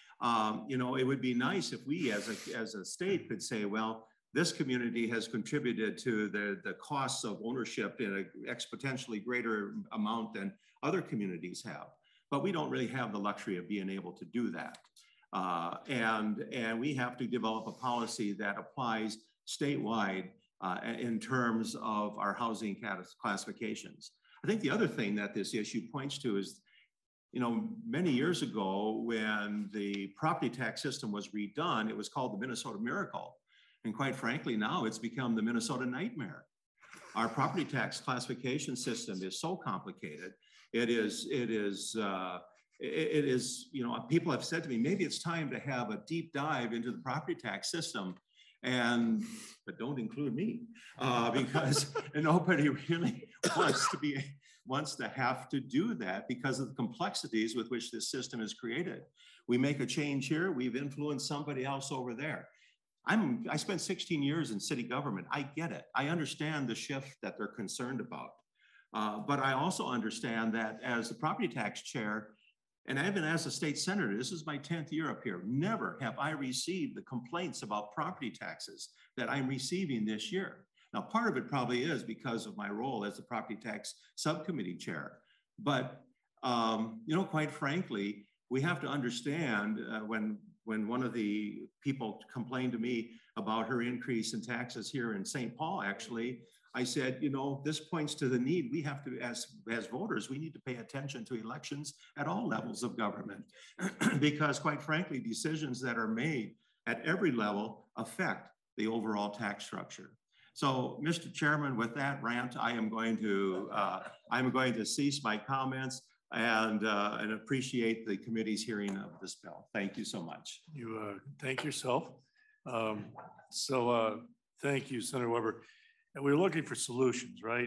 Um, you know, it would be nice if we as a, as a state could say, well, this community has contributed to the, the costs of ownership in an exponentially greater amount than other communities have. But we don't really have the luxury of being able to do that. Uh, and, and we have to develop a policy that applies statewide uh, in terms of our housing classifications. I think the other thing that this issue points to is, you know, many years ago when the property tax system was redone, it was called the Minnesota Miracle. And quite frankly, now it's become the Minnesota Nightmare. Our property tax classification system is so complicated. It is, it is, uh, it, it is, you know, people have said to me, maybe it's time to have a deep dive into the property tax system, and, but don't include me, uh, because nobody really wants to be, wants to have to do that because of the complexities with which this system is created. We make a change here, we've influenced somebody else over there. I'm, I spent sixteen years in city government. I get it. I understand the shift that they're concerned about. Uh, but I also understand that as the property tax chair, and even as a state senator, this is my tenth year up here, never have I received the complaints about property taxes that I'm receiving this year. Now, part of it probably is because of my role as the property tax subcommittee chair. But, um, you know, quite frankly, we have to understand uh, when when one of the people complained to me about her increase in taxes here in Saint Paul, actually, I said, you know, this points to the need. We have to, as, as voters, we need to pay attention to elections at all levels of government because quite frankly, decisions that are made at every level affect the overall tax structure. So, Mister Chairman, with that rant, I am going to, uh, I'm going to cease my comments and, uh, and appreciate the committee's hearing of this bill. Thank you so much.
You uh, thank yourself. Um, so uh, thank you, Senator Weber. And we're looking for solutions, right?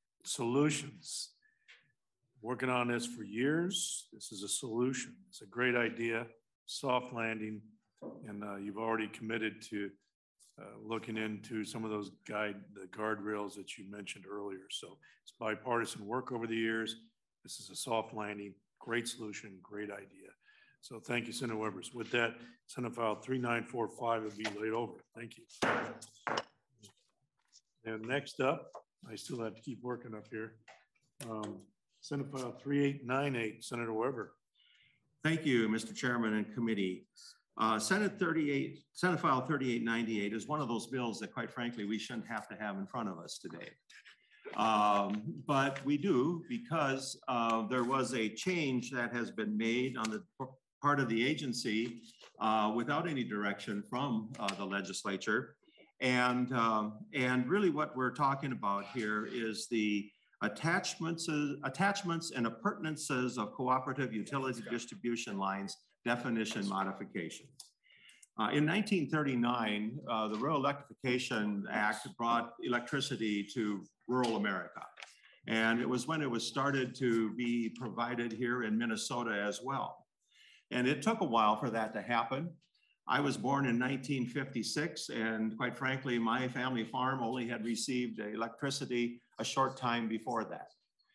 Solutions. Working on this for years. This is a solution. It's a great idea, soft landing. And uh, you've already committed to uh, looking into some of those guide, the guardrails that you mentioned earlier. So it's bipartisan work over the years. This is a soft landing, great solution, great idea. So thank you, Senator Weber. With that, Senate File three nine four five will be laid over. Thank you. And next up, I still have to keep working up here. Um, Senate File three eight nine eight, Senator Weber.
Thank you, Mister Chairman and committee. Uh, Senate thirty-eight, Senate File thirty-eight ninety-eight is one of those bills that, quite frankly, we shouldn't have to have in front of us today. Um, but we do because uh, there was a change that has been made on the part of the agency uh, without any direction from uh, the legislature. And, um, and really what we're talking about here is the attachments, uh, attachments and appurtenances of cooperative utility distribution lines definition modification. Uh, in nineteen thirty-nine, uh, the Rural Electrification Act brought electricity to rural America. And it was when it was started to be provided here in Minnesota as well. And it took a while for that to happen. I was born in nineteen fifty-six, and quite frankly, my family farm only had received electricity a short time before that.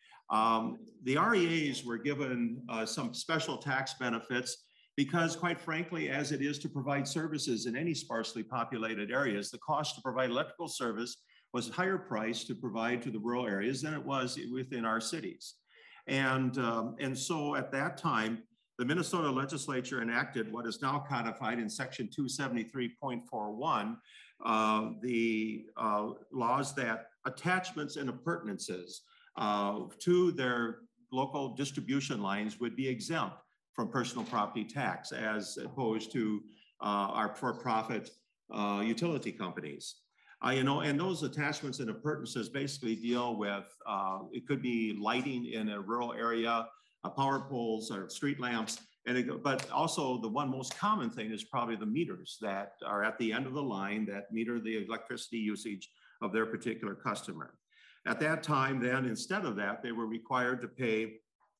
Um, the R E As were given uh, some special tax benefits because, quite frankly, as it is to provide services in any sparsely populated areas, the cost to provide electrical service was higher price to provide to the rural areas than it was within our cities. And, um, and so at that time, the Minnesota legislature enacted what is now codified in section two seventy-three point four one, uh, the uh, laws that attachments and appurtenances uh, to their local distribution lines would be exempt from personal property tax as opposed to uh, our for-profit uh, utility companies. Uh, you know, and those attachments and appurtenances basically deal with, uh, it could be lighting in a rural area, uh, power poles or street lamps, and it, but also the one most common thing is probably the meters that are at the end of the line that meter the electricity usage of their particular customer. At that time, then, instead of that, they were required to pay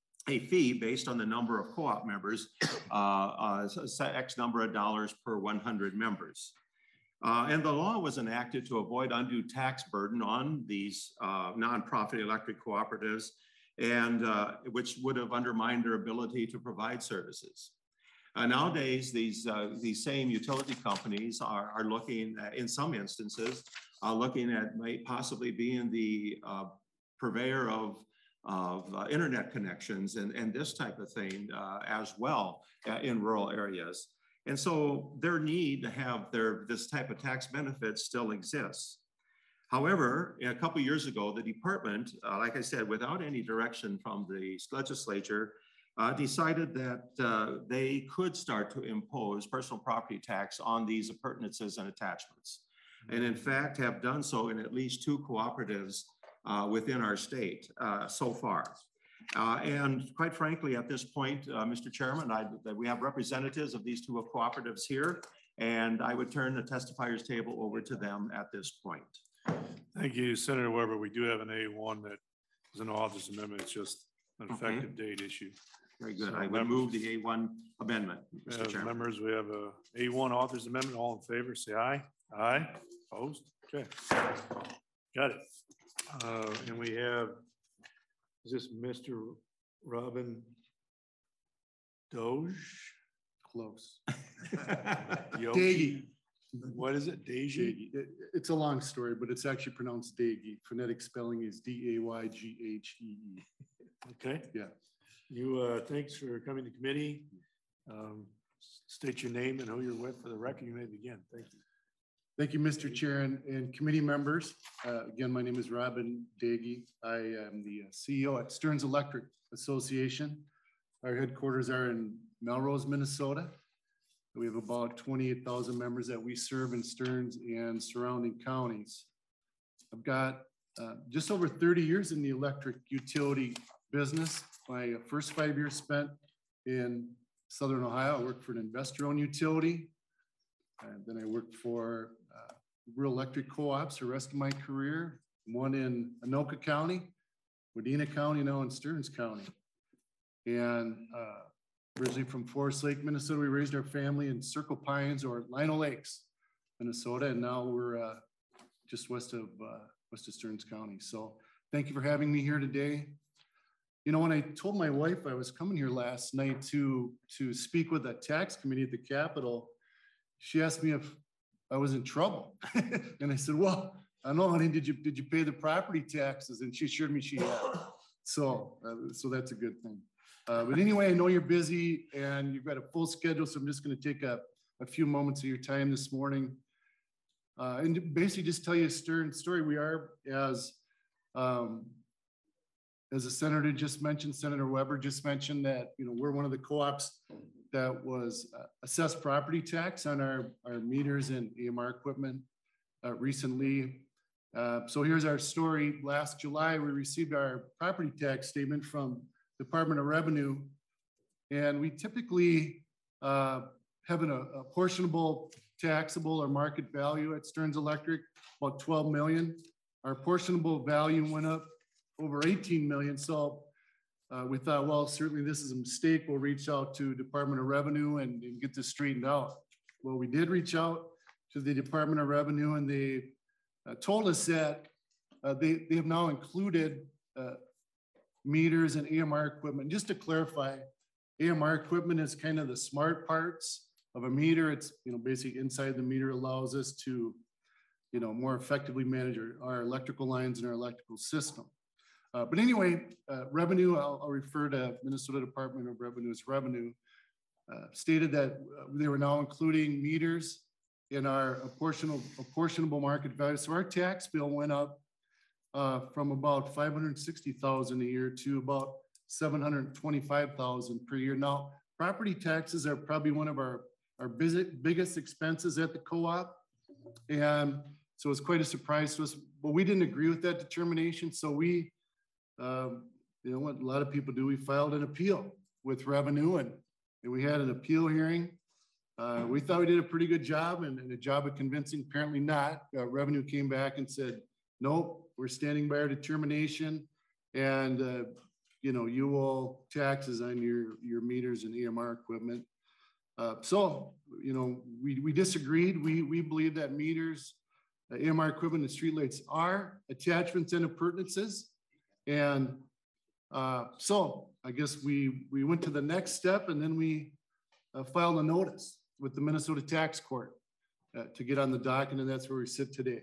a fee based on the number of co-op members, uh, uh, X number of dollars per one hundred members. Uh, and the law was enacted to avoid undue tax burden on these uh, nonprofit electric cooperatives, and uh, which would have undermined their ability to provide services. Uh, nowadays, these, uh, these same utility companies are, are looking at, in some instances, uh, looking at may possibly being the uh, purveyor of, of uh, internet connections and, and this type of thing uh, as well uh, in rural areas. And so their need to have their this type of tax benefit still exists. However, a couple of years ago, the department, uh, like I said, without any direction from the legislature, uh, decided that uh, they could start to impose personal property tax on these appurtenances and attachments. And in fact, have done so in at least two cooperatives uh, within our state uh, so far. Uh, and quite frankly, at this point, uh, Mister Chairman, I, that we have representatives of these two cooperatives here, and I would turn the testifiers table over to them at this point.
Thank you, Senator Weber. We do have an A one that is an office amendment. It's just an effective
Okay.
date issue.
Very good.
So
I would
members-
move the A one amendment,
we
Mister
have
Chairman.
Members, we have a A one authors amendment. All in favor, say aye. Aye. Opposed? Okay. Got it. Uh, and we have, is this Mister Robin Doge?
Close.
Yogi?
Daigie.
What is it? Deji?
It- It's a long story, but it's actually pronounced Daigie. Phonetic spelling is D A Y G H E E.
Okay.
Yeah.
You, uh, thanks for coming to committee. Um, state your name and who you're with for the record. You may begin. Thank you.
Thank you, Mister Chair and, and committee members. Uh, again, my name is Robin Daigie. I am the C E O at Stearns Electric Association. Our headquarters are in Melrose, Minnesota. We have about twenty-eight thousand members that we serve in Stearns and surrounding counties. I've got uh, just over thirty years in the electric utility business. My first five years spent in Southern Ohio. I worked for an investor-owned utility. And then I worked for uh, rural electric co-ops the rest of my career, one in Anoka County, Medina County, now in Stearns County. And uh, originally from Forest Lake, Minnesota, we raised our family in Circle Pines or Lino Lakes, Minnesota, and now we're uh, just west of uh, west of Stearns County. So thank you for having me here today. You know, when I told my wife I was coming here last night to to speak with the tax committee at the Capitol, she asked me if I was in trouble. And I said, well, I don't know, honey, did you, did you pay the property taxes? And she assured me she had. So, uh, so that's a good thing. Uh, but anyway, I know you're busy and you've got a full schedule, so I'm just gonna take a, a few moments of your time this morning. Uh, and basically just tell you a stern story. We are, as, um, as the senator just mentioned, Senator Weber just mentioned that, you know, we're one of the co-ops that was uh, assessed property tax on our, our meters and A M R equipment uh, recently. Uh, so here's our story. Last July, we received our property tax statement from Department of Revenue. And we typically uh, have an, a portionable taxable or market value at Stearns Electric, about twelve million. Our portionable value went up over eighteen million. So uh, we thought, well, certainly this is a mistake. We'll reach out to Department of Revenue and, and get this straightened out. Well, we did reach out to the Department of Revenue, and they uh, told us that uh, they, they have now included uh, meters and A M R equipment. Just to clarify, A M R equipment is kind of the smart parts of a meter. It's, you know, basically inside the meter allows us to, you know, more effectively manage our, our electrical lines and our electrical system. Uh, but anyway, uh, revenue, I'll, I'll refer to Minnesota Department of Revenue's revenue, uh, stated that uh, they were now including meters in our apportionable, apportionable market value. So our tax bill went up uh, from about five hundred sixty thousand a year to about seven hundred twenty-five thousand per year. Now, property taxes are probably one of our, our busy, biggest expenses at the co-op. And so it's quite a surprise to us, but we didn't agree with that determination. So we, um, you know what a lot of people do, we filed an appeal with revenue, and, and we had an appeal hearing. Uh, we thought we did a pretty good job, and, and a job of convincing, apparently not. Uh, revenue came back and said, nope, we're standing by our determination, and uh, you know, you owe taxes on your, your meters and E M R equipment. Uh, so, you know, we, we disagreed. We, we believe that meters, uh, A M R equipment and streetlights are attachments and appurtenances. And uh, so I guess we, we went to the next step, and then we uh, filed a notice with the Minnesota Tax Court uh, to get on the docket, and that's where we sit today.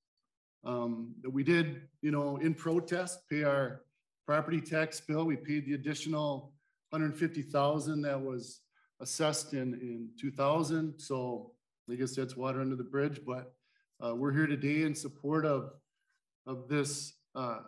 Um, we did, you know, in protest, pay our property tax bill. We paid the additional one hundred fifty thousand that was assessed in, in two thousand. So I guess that's water under the bridge, but uh, we're here today in support of, of this uh,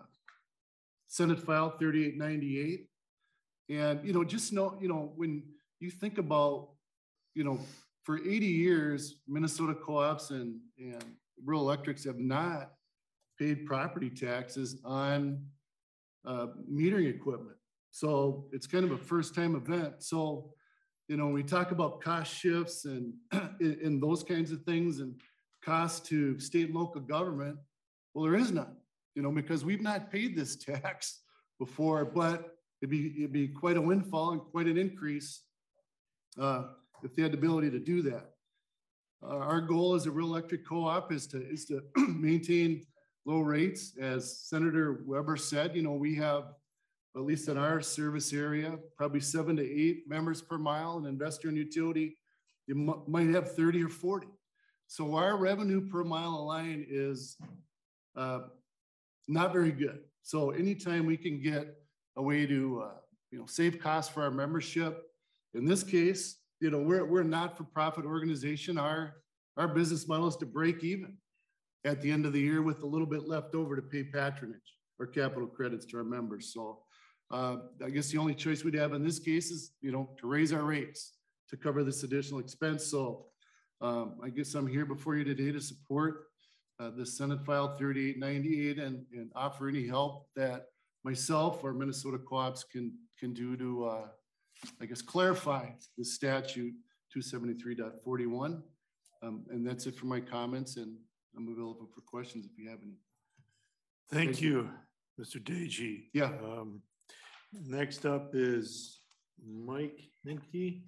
Senate File thirty-eight ninety-eight. And, you know, just know, you know, when you think about, you know, for eighty years, Minnesota co-ops and, and rural electrics have not paid property taxes on uh, metering equipment. So it's kind of a first time event. So, you know, we talk about cost shifts and, and those kinds of things and costs to state and local government. Well, there is none, you know, because we've not paid this tax before, but it'd be, it'd be quite a windfall and quite an increase uh, if they had the ability to do that. Uh, our goal as a rural electric co-op is to, is to maintain low rates. As Senator Weber said, you know, we have, at least in our service area, probably seven to eight members per mile. And investor and utility, you m- might have thirty or forty. So our revenue per mile of line is uh, not very good. So anytime we can get a way to, uh, you know, save costs for our membership, in this case, you know, we're, we're a not-for-profit organization. Our, our business model is to break even at the end of the year with a little bit left over to pay patronage or capital credits to our members. So uh, I guess the only choice we'd have in this case is, you know, to raise our rates to cover this additional expense. So um, I guess I'm here before you today to support uh, the Senate File thirty-eight ninety-eight and, and offer any help that myself or Minnesota co-ops can, can do to, uh, I guess, clarify the statute two seventy-three point forty-one. Um, and that's it for my comments, and I'm available for questions if you have any.
Thank,
Thank
you, Mister Dagey.
Yeah.
Um, next up is Mike Henke.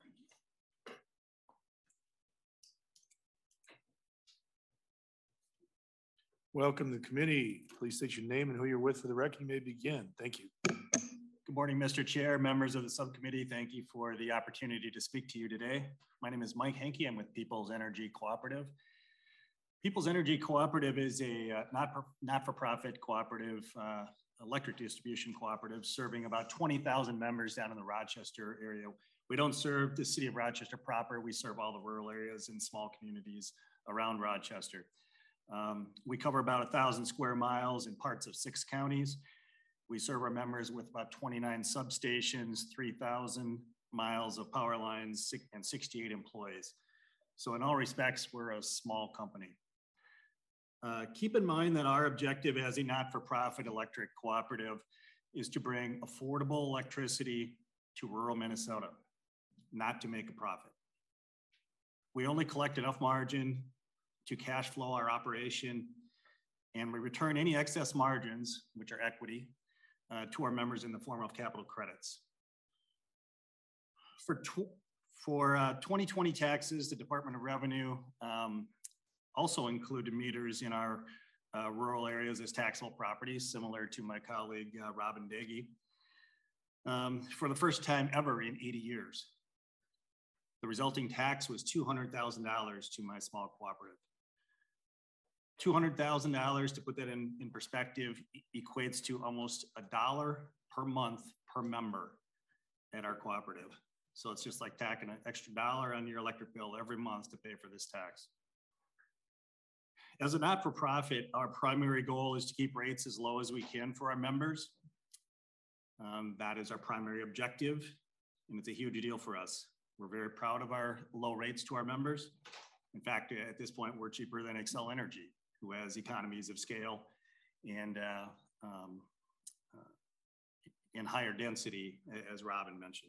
Welcome to the committee. Please state your name and who you're with for the record. You may begin. Thank you.
Good morning, Mister Chair, members of the subcommittee. Thank you for the opportunity to speak to you today. My name is Mike Henke. I'm with People's Energy Cooperative. People's Energy Cooperative is a uh, not, not-for-profit cooperative, uh, electric distribution cooperative serving about twenty thousand members down in the Rochester area. We don't serve the city of Rochester proper. We serve all the rural areas and small communities around Rochester. Um, we cover about a thousand square miles in parts of six counties. We serve our members with about twenty-nine substations, three thousand miles of power lines, and sixty-eight employees. So in all respects, we're a small company. Uh, keep in mind that our objective as a not-for-profit electric cooperative is to bring affordable electricity to rural Minnesota, not to make a profit. We only collect enough margin to cash flow our operation, and we return any excess margins, which are equity, uh, to our members in the form of capital credits. For, tw for uh, twenty twenty taxes, the Department of Revenue um, also included meters in our uh, rural areas as taxable properties, similar to my colleague uh, Robin Daggy, um, for the first time ever in eighty years. The resulting tax was two hundred thousand dollars to my small cooperative. two hundred thousand dollars, to put that in, in perspective, equates to almost a dollar per month per member at our cooperative. So it's just like tacking an extra dollar on your electric bill every month to pay for this tax. As a not-for-profit, our primary goal is to keep rates as low as we can for our members. Um, that is our primary objective, and it's a huge deal for us. We're very proud of our low rates to our members. In fact, at this point, we're cheaper than Xcel Energy, who has economies of scale and uh, um, uh, and higher density, as Robin mentioned.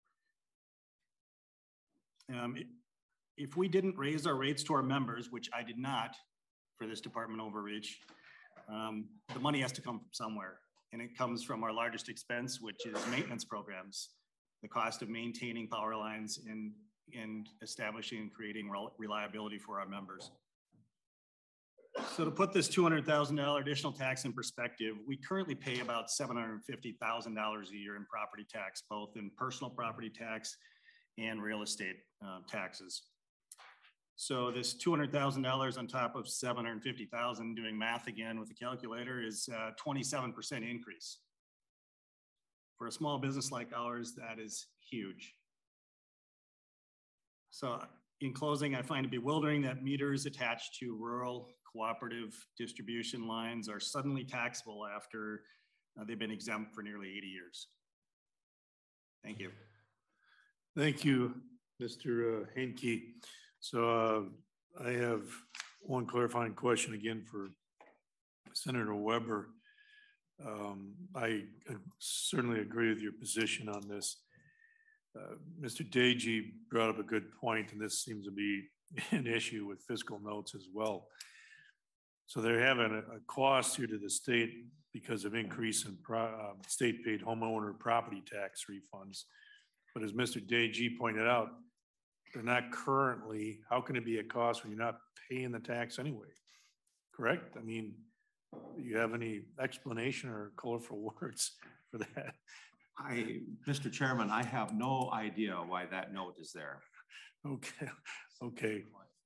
Um, if we didn't raise our rates to our members, which I did not for this department overreach, um, the money has to come from somewhere. And it comes from our largest expense, which is maintenance programs, the cost of maintaining power lines and, and establishing and creating reliability for our members. So to put this two hundred thousand dollar additional tax in perspective, we currently pay about seven hundred fifty thousand dollars a year in property tax, both in personal property tax and real estate uh, taxes. So this two hundred thousand dollars on top of seven hundred fifty thousand, doing math again with the calculator, is a twenty-seven percent increase. For a small business like ours, that is huge. So in closing, I find it bewildering that meters attached to rural cooperative distribution lines are suddenly taxable after uh, they've been exempt for nearly eighty years. Thank you.
Thank you, Mister Henke. So uh, I have one clarifying question again for Senator Weber. Um, I certainly agree with your position on this. Uh, Mister Dagey brought up a good point, and this seems to be an issue with fiscal notes as well. So they're having a, a cost here to the state because of increase in pro, uh, state-paid homeowner property tax refunds. But as Mister Dagey pointed out, they're not currently, how can it be a cost when you're not paying the tax anyway? Correct? I mean, do you have any explanation or colorful words for that?
I, Mister Chairman, I have no idea why that note is there.
Okay, okay.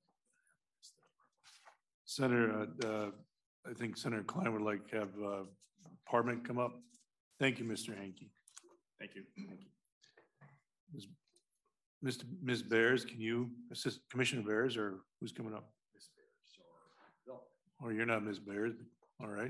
Senator, uh, uh, I think Senator Klein would like to have uh, Parliament come up. Thank you, Mister Henke.
Thank you. Thank you.
Miz Mister Miz Bears, can you assist Commissioner Bears, or who's coming up? Miz Bears or, or you're not Miz Bears. All right.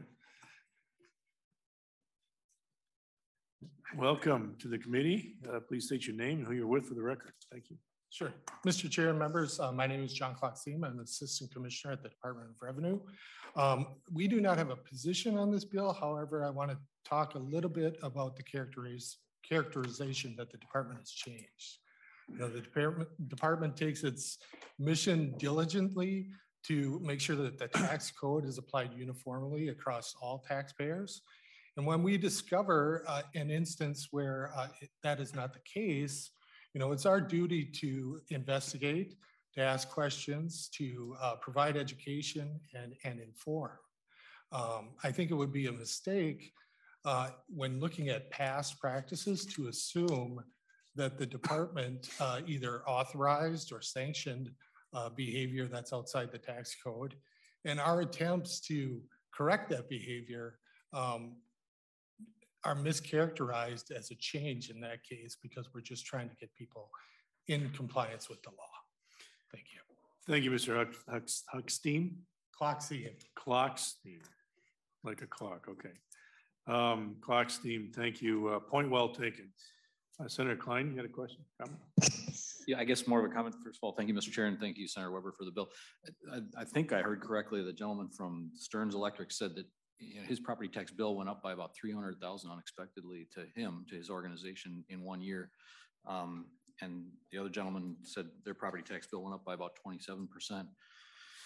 Welcome to the committee. Uh, please state your name and who you're with for the record. Thank you.
Sure. Mister Chair and members, uh, my name is John Kloxim. I'm Assistant Commissioner at the Department of Revenue. Um, we do not have a position on this bill. However, I want to talk a little bit about the characteriz characterization that the department has changed. You know, the department, department takes its mission diligently to make sure that the tax code is applied uniformly across all taxpayers. And when we discover uh, an instance where uh, it, that is not the case, you know, it's our duty to investigate, to ask questions, to uh, provide education and, and inform. Um, I think it would be a mistake uh, when looking at past practices to assume that the department uh, either authorized or sanctioned uh, behavior that's outside the tax code. And our attempts to correct that behavior um, are mischaracterized as a change in that case because we're just trying to get people in compliance with the law. Thank you.
Thank you, Mister Huck, Huck, Huckstein.
Kloxim.
Kloxstein, like a clock, okay. Um, Kloxstein, thank you. Uh, point well taken. Uh, Senator Klein, you had a question? Comment?
Yeah, I guess more of a comment. First of all, thank you, Mister Chair, and thank you, Senator Weber, for the bill. I, I think I heard correctly, the gentleman from Stearns Electric said that you know, his property tax bill went up by about three hundred thousand unexpectedly to him, to his organization in one year. Um, and the other gentleman said their property tax bill went up by about twenty-seven percent.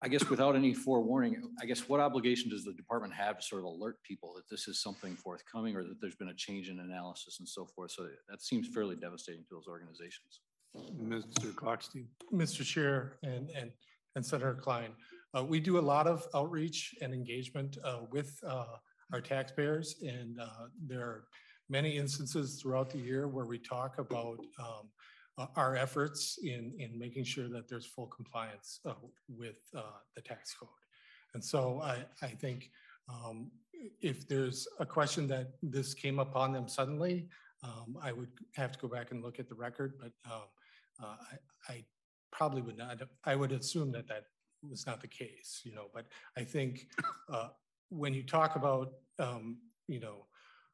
I guess without any forewarning, I guess what obligation does the department have to sort of alert people that this is something forthcoming or that there's been a change in analysis and so forth? So that seems fairly devastating to those organizations.
Mister Klockstein.
Mister Chair and, and, and Senator Klein, uh, we do a lot of outreach and engagement uh, with uh, our taxpayers, and uh, there are many instances throughout the year where we talk about um, uh, our efforts in, in making sure that there's full compliance uh, with uh, the tax code. And so I, I think um, if there's a question that this came upon them suddenly, um, I would have to go back and look at the record, but um, uh, I, I probably would not, I would assume that that was not the case, you know, but I think uh, when you talk about, um, you know,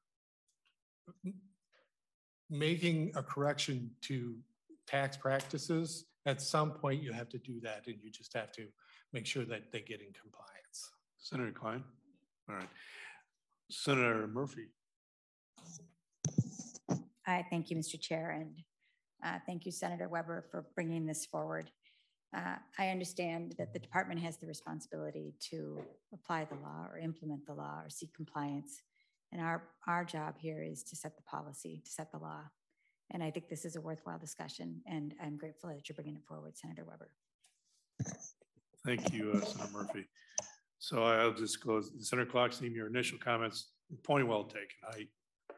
making a correction to tax practices, at some point you have to do that, and you just have to make sure that they get in compliance.
Senator Klein. All right. Senator Murphy.
Hi, thank you, Mister Chair, and uh, thank you, Senator Weber, for bringing this forward. Uh, I understand that the department has the responsibility to apply the law or implement the law or seek compliance. And our, our job here is to set the policy, to set the law. And I think this is a worthwhile discussion, and I'm grateful that you're bringing it forward, Senator Weber.
Thank you, uh, Senator Murphy. So I'll just close. Senator Klockstein, your initial comments, point well taken. I,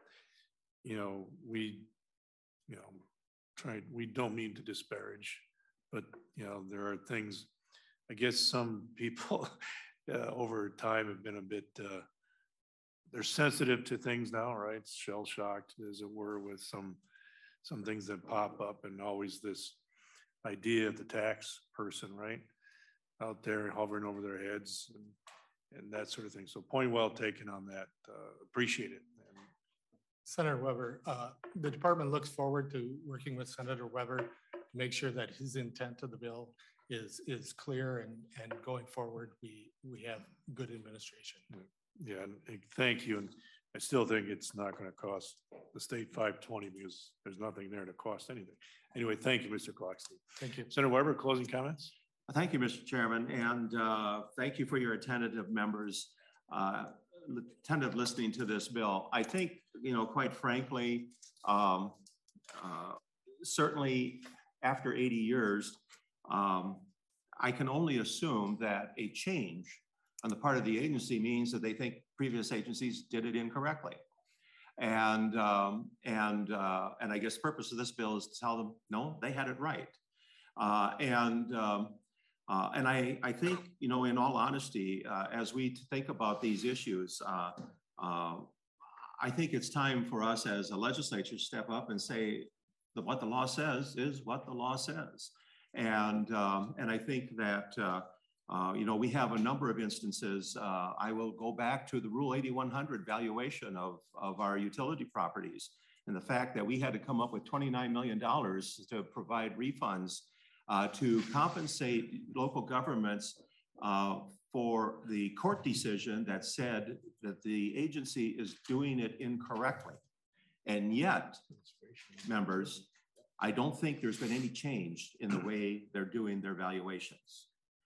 you know, we, you know, try, we don't mean to disparage, but, you know, there are things, I guess some people uh, over time have been a bit, uh, they're sensitive to things now, right? Shell shocked, as it were, with some some things that pop up, and always this idea of the tax person, right, out there hovering over their heads and, and that sort of thing. So point well taken on that. Uh, appreciate it. And
Senator Weber, uh, the department looks forward to working with Senator Weber to make sure that his intent of the bill is is clear, and and going forward, we we have good administration.
Yeah, and, and thank you. And I still think it's not going to cost the state five twenty because there's nothing there to cost anything. Anyway, thank you, Mister Klockstein.
Thank you.
Senator Weber, closing comments?
Thank you, Mister Chairman, and uh, thank you for your attentive members, uh, attentive listening to this bill. I think, you know, quite frankly, um, uh, certainly after eighty years, um, I can only assume that a change on the part of the agency means that they think previous agencies did it incorrectly. And, um, and, uh, and I guess the purpose of this bill is to tell them, no, they had it right. Uh, and um, uh, and I, I think, you know, in all honesty, uh, as we think about these issues, uh, uh, I think it's time for us as a legislature to step up and say that what the law says is what the law says. And, um, and I think that, uh, Uh, you know, we have a number of instances. Uh, I will go back to the Rule eighty-one hundred valuation of, of our utility properties, and the fact that we had to come up with twenty-nine million dollars to provide refunds uh, to compensate local governments uh, for the court decision that said that the agency is doing it incorrectly. And yet, members, I don't think there's been any change in the way they're doing their valuations.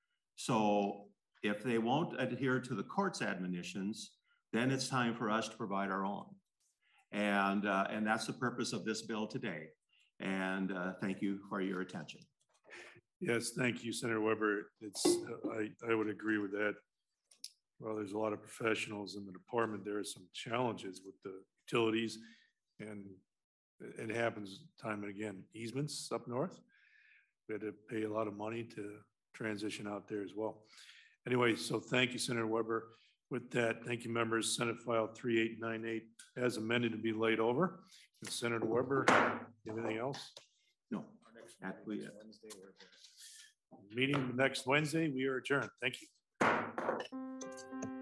So if they won't adhere to the court's admonitions, then it's time for us to provide our own. And, uh, and that's the purpose of this bill today. And uh, thank you for your attention.
Yes, thank you, Senator Weber. It's, uh, I, I would agree with that. Well, there's a lot of professionals in the department. There are some challenges with the utilities, and it happens time and again. Easements up north, we had to pay a lot of money to transition out there as well. Anyway, so thank you, Senator Weber. With that, thank you, members. Senate File three eight nine eight as amended to be laid over. And Senator Weber, anything else?
No. Actually,
meeting next Wednesday. We are adjourned. Thank you.